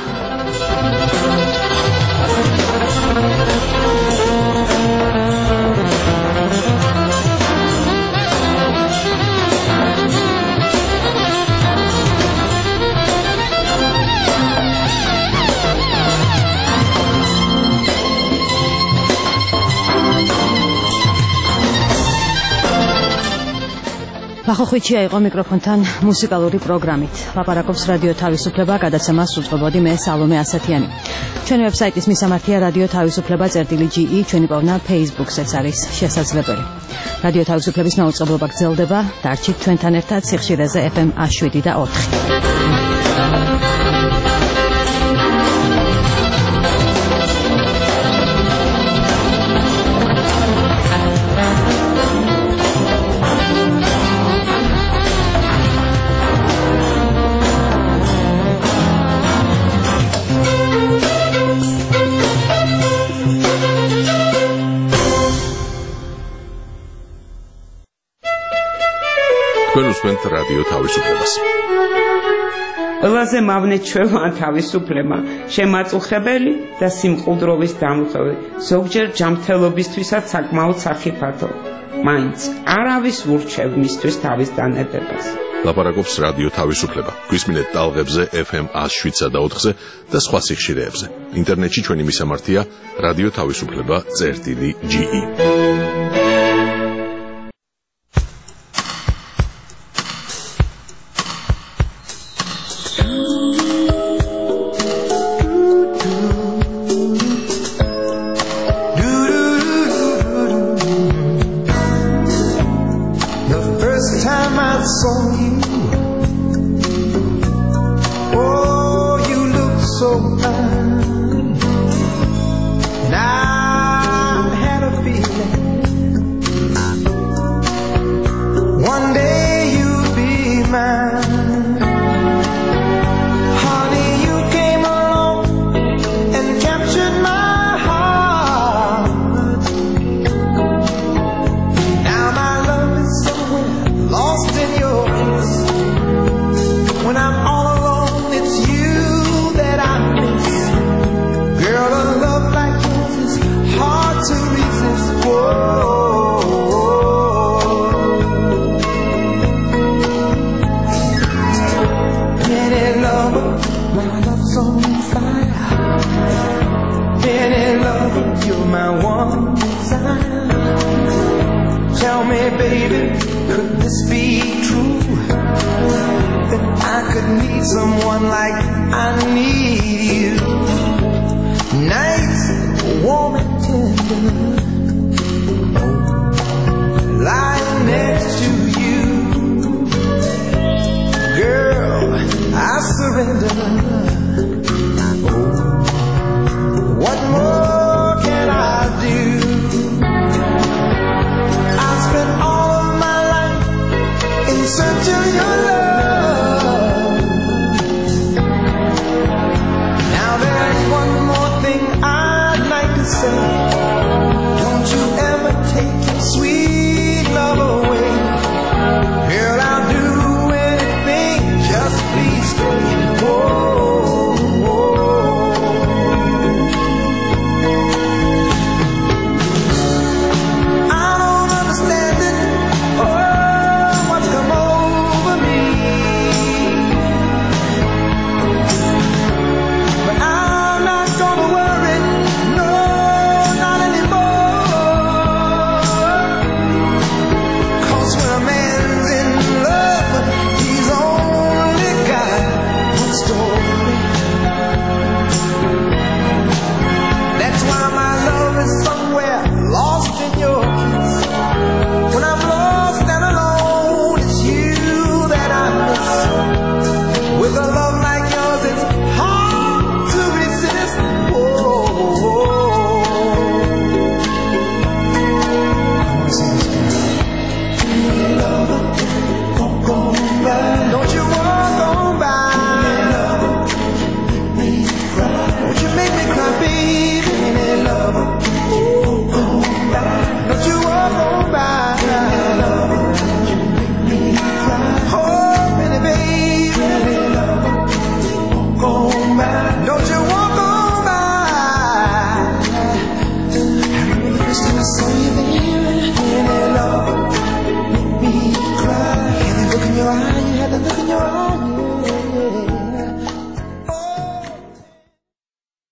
ვახოხვიჩია იყო მიკროფონთან მუსიკალური პროგრამით. ლაპარაკობს რადიო თავისუფლება, გადაცემას უძღვებოდი მე სალომე ასათიანი. ჩვენი ვებსაიტის მისამართია რადიო თავისუფლება.ge, ჩვენი პოვნა Facebook-საც არის შესაძლებელი. რადიო თავისუფლების მაუწყებლობა გრძელდება, დარჩით ჩვენთან ერთად სიხშირეზე FM 107 და 4. უსმენთ რადიო თავისუფლებას. ყველაზე მავნე ჩვეულა თავისუფლება, შემაწუხებელი და სიმყუდროვის დამხევი, ზოგჯერ ჯანმრთელობისთვისაც საკმაოდ სახიფათო. მაინც არავის ურჩევ მისთვის თავის დანებებას. ლაპარაკობს რადიო თავისუფლება. გვისმინეთ ტალღებზე FM 107 და 4-ზე და სხვა სიხშირეებზე. ინტერნეტში ჩვენი მისამართია რადიო თავისუფლება.ge. Now there's one more thing I'd like to say.